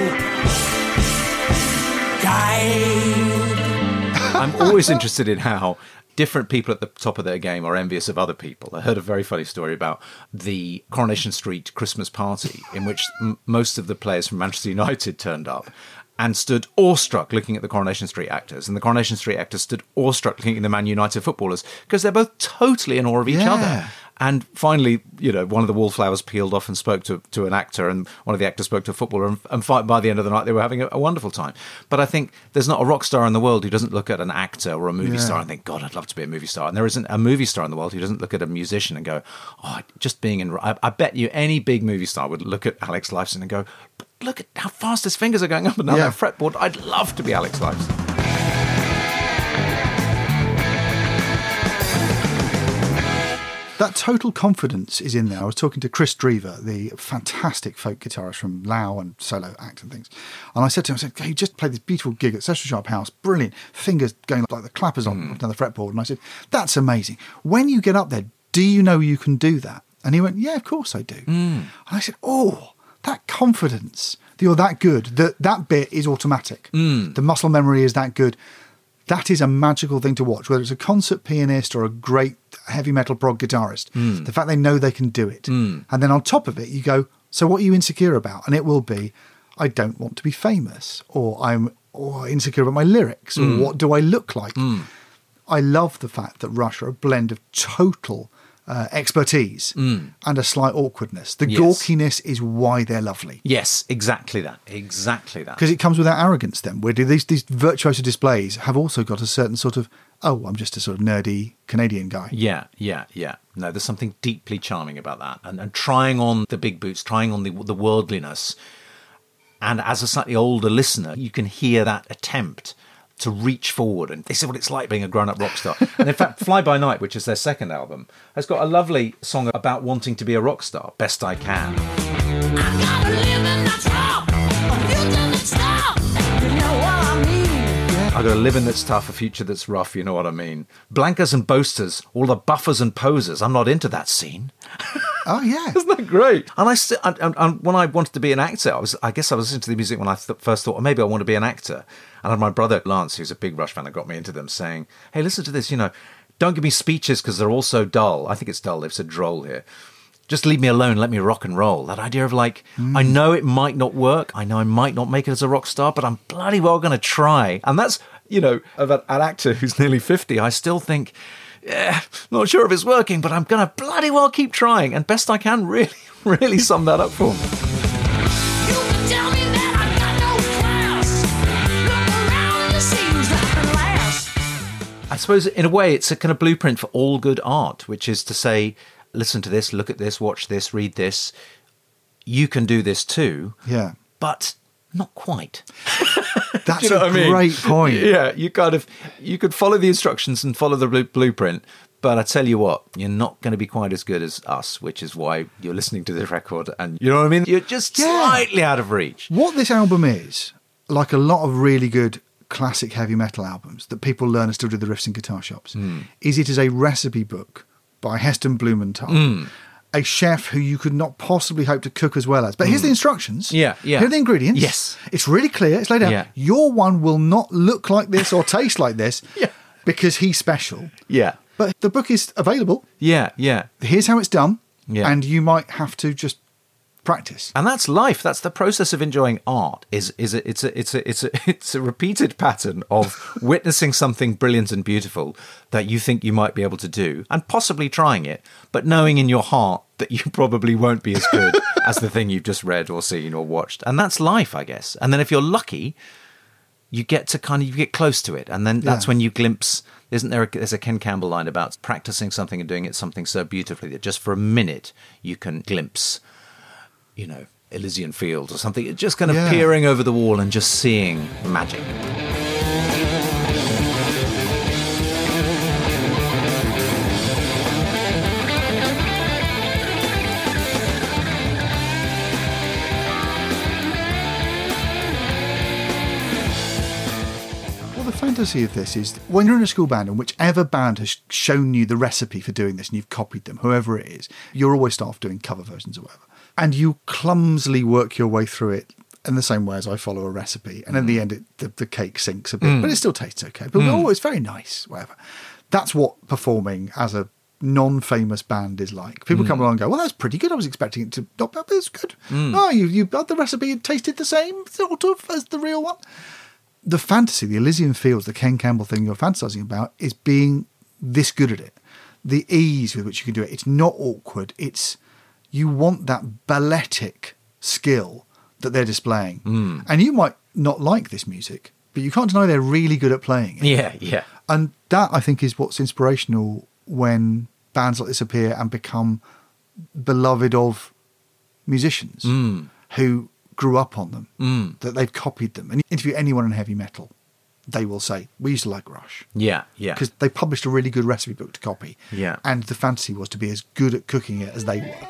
Guide. I'm always interested in how different people at the top of their game are envious of other people. I heard a very funny story about the Coronation Street Christmas party in which most of the players from Manchester United turned up and stood awestruck looking at the Coronation Street actors. And the Coronation Street actors stood awestruck looking at the Man United footballers because they're both totally in awe of each other. And finally, one of the wallflowers peeled off and spoke to an actor, and one of the actors spoke to a footballer, and by the end of the night, they were having a wonderful time. But I think there's not a rock star in the world who doesn't look at an actor or a movie star and think, God, I'd love to be a movie star. And there isn't a movie star in the world who doesn't look at a musician and go, oh, just being in... I bet you any big movie star would look at Alex Lifeson and go, look at how fast his fingers are going up and down that fretboard. I'd love to be Alex Lifeson. That total confidence is in there. I was talking to Chris Drever, the fantastic folk guitarist from Lau and solo act and things. And I said to him, hey, you just played this beautiful gig at Session Sharp House. Brilliant. Fingers going like the clappers on down the fretboard. And I said, that's amazing. When you get up there, do you know you can do that? And he went, yeah, of course I do. And I said, oh, that confidence, you're that good. That bit is automatic. The muscle memory is that good. That is a magical thing to watch, whether it's a concert pianist or a great heavy metal prog guitarist. The fact they know they can do it. And then on top of it, you go, so what are you insecure about? And it will be, I don't want to be famous, or I'm insecure about my lyrics, or what do I look like? I love the fact that Rush are a blend of total expertise and a slight awkwardness. The gawkiness is why they're lovely. Yes, exactly that. Exactly that. Because it comes without arrogance then. Where these virtuoso displays have also got a certain sort of, oh, I'm just a sort of nerdy Canadian guy. Yeah. No, there's something deeply charming about that. And trying on the big boots, trying on the worldliness. And as a slightly older listener, you can hear that attempt to reach forward, and this is what it's like being a grown-up rock star. And in fact, Fly By Night, which is their second album, has got a lovely song about wanting to be a rock star, Best I Can. I gotta live in that rock, you didn't stop, you know what I mean? I got a living that's tough, a future that's rough, you know what I mean. Blankers and boasters, all the buffers and posers, I'm not into that scene. Oh, yeah. Isn't that great? And when I wanted to be an actor, I guess I was listening to the music when I first thought, maybe I want to be an actor. And I had my brother, Lance, who's a big Rush fan, that got me into them, saying, hey, listen to this, don't give me speeches because they're all so dull. I think it's dull, they've said droll here. Just leave me alone, let me rock and roll. That idea of like, I know it might not work, I know I might not make it as a rock star, but I'm bloody well going to try. And that's, you know, of an actor who's nearly 50, I still think, not sure if it's working, but I'm going to bloody well keep trying. And best I can really, really sum that up for me. I suppose in a way it's a kind of blueprint for all good art, which is to say, listen to this, look at this, watch this, read this. You can do this too. Yeah. But not quite. That's you know a great point. Yeah, you could follow the instructions and follow the blueprint, but I tell you what, you're not going to be quite as good as us, which is why you're listening to this record and, you know what I mean? You're just slightly out of reach. What this album is, like a lot of really good classic heavy metal albums that people learn and still do the riffs in guitar shops, is it is a recipe book by Heston Blumenthal, a chef who you could not possibly hope to cook as well as. But here's the instructions. Yeah. Here are the ingredients. Yes. It's really clear. It's laid out. Yeah. Your one will not look like this or taste like this because he's special. Yeah. But the book is available. Yeah. Here's how it's done. Yeah. And you might have to just practice. And that's life. That's the process of enjoying art. It's a repeated pattern of witnessing something brilliant and beautiful that you think you might be able to do, and possibly trying it, but knowing in your heart that you probably won't be as good as the thing you've just read or seen or watched. And that's life, I guess. And then if you're lucky, you get close to it, and then that's when you glimpse. There's a Ken Campbell line about practicing something and doing it something so beautifully that just for a minute you can glimpse, you know, Elysian Fields or something, just kind of peering over the wall and just seeing magic. The fantasy of this is when you're in a school band and whichever band has shown you the recipe for doing this and you've copied them, whoever it is, you're always staffed doing cover versions or whatever. And you clumsily work your way through it in the same way as I follow a recipe. And in the end, the cake sinks a bit, but it still tastes okay. But it's very nice, whatever. That's what performing as a non-famous band is like. People come along and go, well, that's pretty good. I was expecting it to not, but it's good. Oh, you had the recipe and tasted the same sort of as the real one. The fantasy, the Elysian Fields, the Ken Campbell thing you're fantasizing about is being this good at it. The ease with which you can do it. It's not awkward. You want that balletic skill that they're displaying. And you might not like this music, but you can't deny they're really good at playing it. Yeah. And that, I think, is what's inspirational when bands like this appear and become beloved of musicians who grew up on them, that they've copied them. And you interview anyone in heavy metal, they will say, we used to like Rush. Yeah. Because they published a really good recipe book to copy. Yeah. And the fantasy was to be as good at cooking it as they were.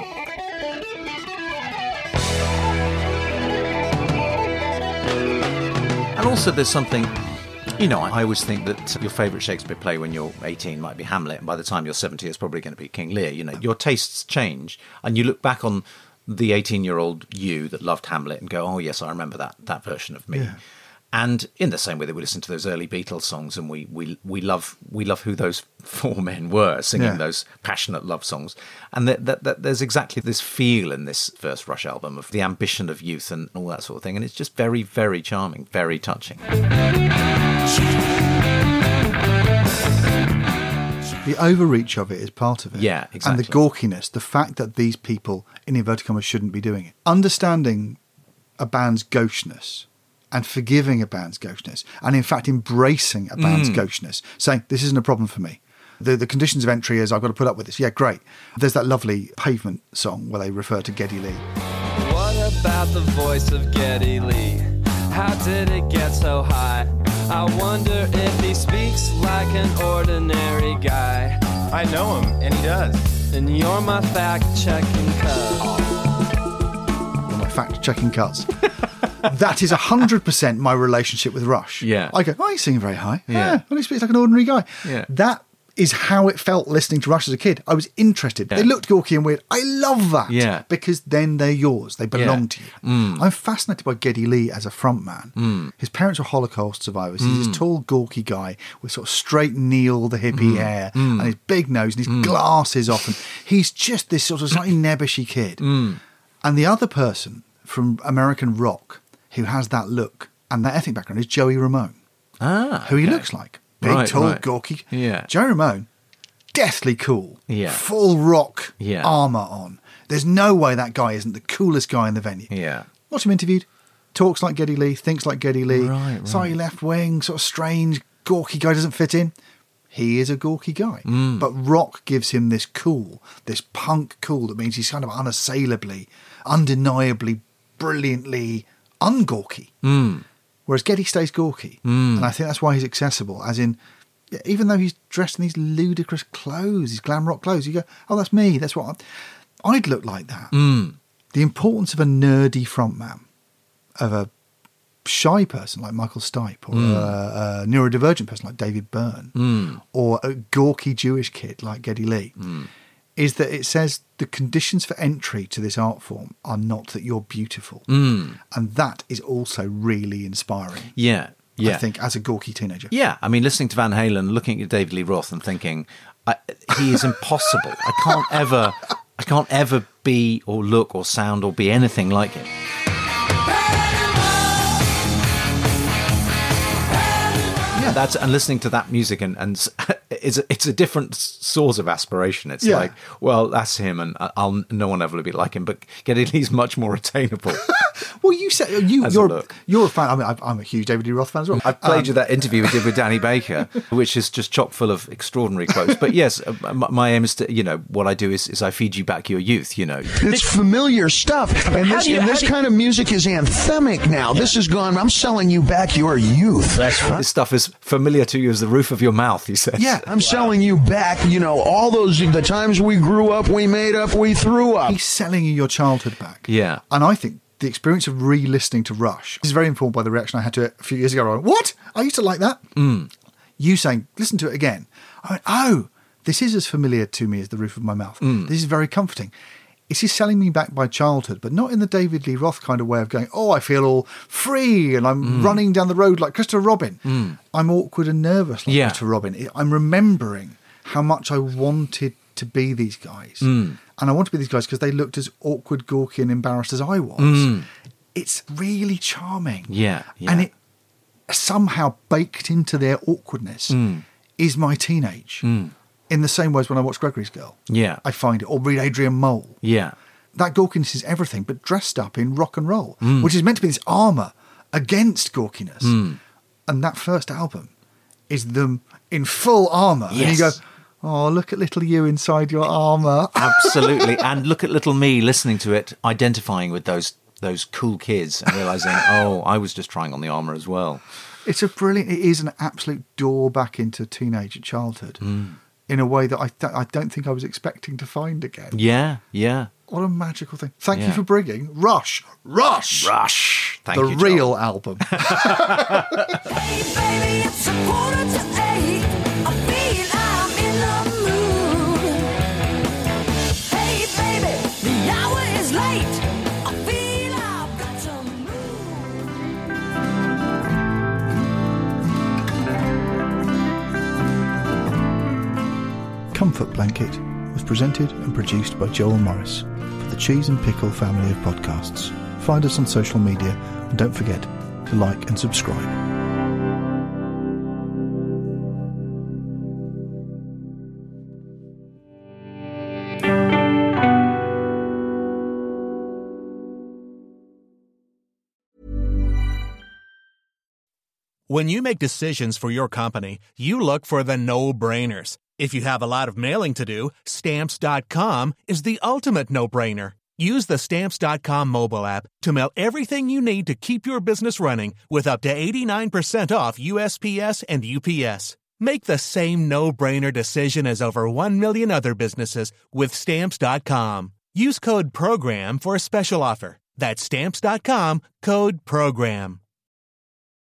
And also there's something, you know, I always think that your favourite Shakespeare play when you're 18 might be Hamlet, and by the time you're 70 it's probably going to be King Lear. You know, your tastes change, and you look back on the 18-year-old you that loved Hamlet and go, oh yes, I remember that version of me. Yeah. And in the same way that we listen to those early Beatles songs and we love who those four men were singing those passionate love songs. And that there's exactly this feel in this first Rush album of the ambition of youth and all that sort of thing. And it's just very, very charming, very touching. The overreach of it is part of it. Yeah, exactly. And the gawkiness, the fact that these people, in inverted commas, shouldn't be doing it. Understanding a band's gaucheness and forgiving a band's gaucheness, and in fact embracing a band's gaucheness, saying, this isn't a problem for me. The conditions of entry is, I've got to put up with this. Yeah, great. There's that lovely Pavement song where they refer to Geddy Lee. What about the voice of Geddy Lee? How did it get so high? I wonder if he speaks like an ordinary guy. I know him, and he does. And you're my fact-checking cut. You're my fact-checking cuts. That is 100% my relationship with Rush. Yeah. I go, oh, he's singing very high. Yeah. And he speaks like an ordinary guy. Yeah. That is how it felt listening to Rush as a kid. I was interested. Yeah. They looked gawky and weird. I love that. Yeah. Because then they're yours. They belong Yeah. to you. I'm fascinated by Geddy Lee as a frontman. His parents were Holocaust survivors. He's this tall, gawky guy with sort of straight Neil, the hippie hair, and his big nose and his glasses off. And he's just this sort of slightly nebbishy kid. And the other person from American rock who has that look and that ethnic background is Joey Ramone, who he looks like. Big, Right, tall, right. gawky. Yeah. Joey Ramone, deathly cool. Yeah. Full rock Yeah. armour on. There's no way that guy isn't the coolest guy in the venue. Yeah. Watch him interviewed. Talks like Geddy Lee, thinks like Geddy Lee. Right. Slightly left wing, sort of strange, gawky guy, doesn't fit in. He is a gawky guy. But rock gives him this cool, this punk cool that means he's kind of unassailably, undeniably, brilliantly ungawky. Whereas Geddy stays gawky. And I think that's why he's accessible, as in, even though he's dressed in these ludicrous clothes, these glam rock clothes, you go, oh, that's me, that's what I'd look like that. The importance of a nerdy frontman, of a shy person like Michael Stipe, or a neurodivergent person like David Byrne, or a gawky Jewish kid like Geddy Lee, is that it says the conditions for entry to this art form are not that you're beautiful. And that is also really inspiring. Yeah. I think, as a gawky teenager. Yeah, I mean, listening to Van Halen, looking at David Lee Roth and thinking, he is impossible. I can't ever be or look or sound or be anything like him. Yeah, and listening to that music and it's a different source of aspiration. It's like, well, that's him, and no one ever will be like him. But Geddy Lee's much more attainable. Well, you said you're a fan. I mean, I'm a huge David Lee Roth fan as well. I've played you that interview we did with Danny Baker, which is just chock full of extraordinary quotes. But yes, my aim is to, what I do is I feed you back your youth. It's familiar stuff, and this kind of music is anthemic now. This is gone. I'm selling you back your youth. That's right. This stuff is familiar to you as the roof of your mouth, he says. Yeah, I'm selling you back, all the times we grew up, we made up, we threw up. He's selling you your childhood back. Yeah. And I think the experience of re-listening to Rush is very informed by the reaction I had to it a few years ago. I went, what? I used to like that. You saying, listen to it again. I went, oh, this is as familiar to me as the roof of my mouth. This is very comforting. Is he selling me back by childhood, but not in the David Lee Roth kind of way of going, oh, I feel all free and I'm running down the road like Christopher Robin. I'm awkward and nervous like Christopher Robin. I'm remembering how much I wanted to be these guys. And I want to be these guys because they looked as awkward, gawky and embarrassed as I was. It's really charming. Yeah. And it somehow baked into their awkwardness is my teenage. In the same way as when I watch Gregory's Girl. Yeah. I find it. Or read Adrian Mole. Yeah. That gawkiness is everything, but dressed up in rock and roll, which is meant to be this armour against gawkiness. And that first album is them in full armour. Yes. And you go, oh, look at little you inside your armour. Absolutely. And look at little me listening to it, identifying with those cool kids and realising, oh, I was just trying on the armour as well. It is an absolute door back into teenage childhood. In a way that I don't think I was expecting to find again. Yeah. What a magical thing. Thank you for bringing Rush. Thank you, John. real album. Hey, baby, it's 7:45. I feel I'm in the mood. Hey, baby, the hour is late. I feel I've got to move. Comfort Blanket was presented and produced by Joel Morris for the Cheese and Pickle family of podcasts. Find us on social media and don't forget to like and subscribe. When you make decisions for your company, you look for the no-brainers. If you have a lot of mailing to do, Stamps.com is the ultimate no-brainer. Use the Stamps.com mobile app to mail everything you need to keep your business running with up to 89% off USPS and UPS. Make the same no-brainer decision as over 1 million other businesses with Stamps.com. Use code PROGRAM for a special offer. That's Stamps.com, code PROGRAM.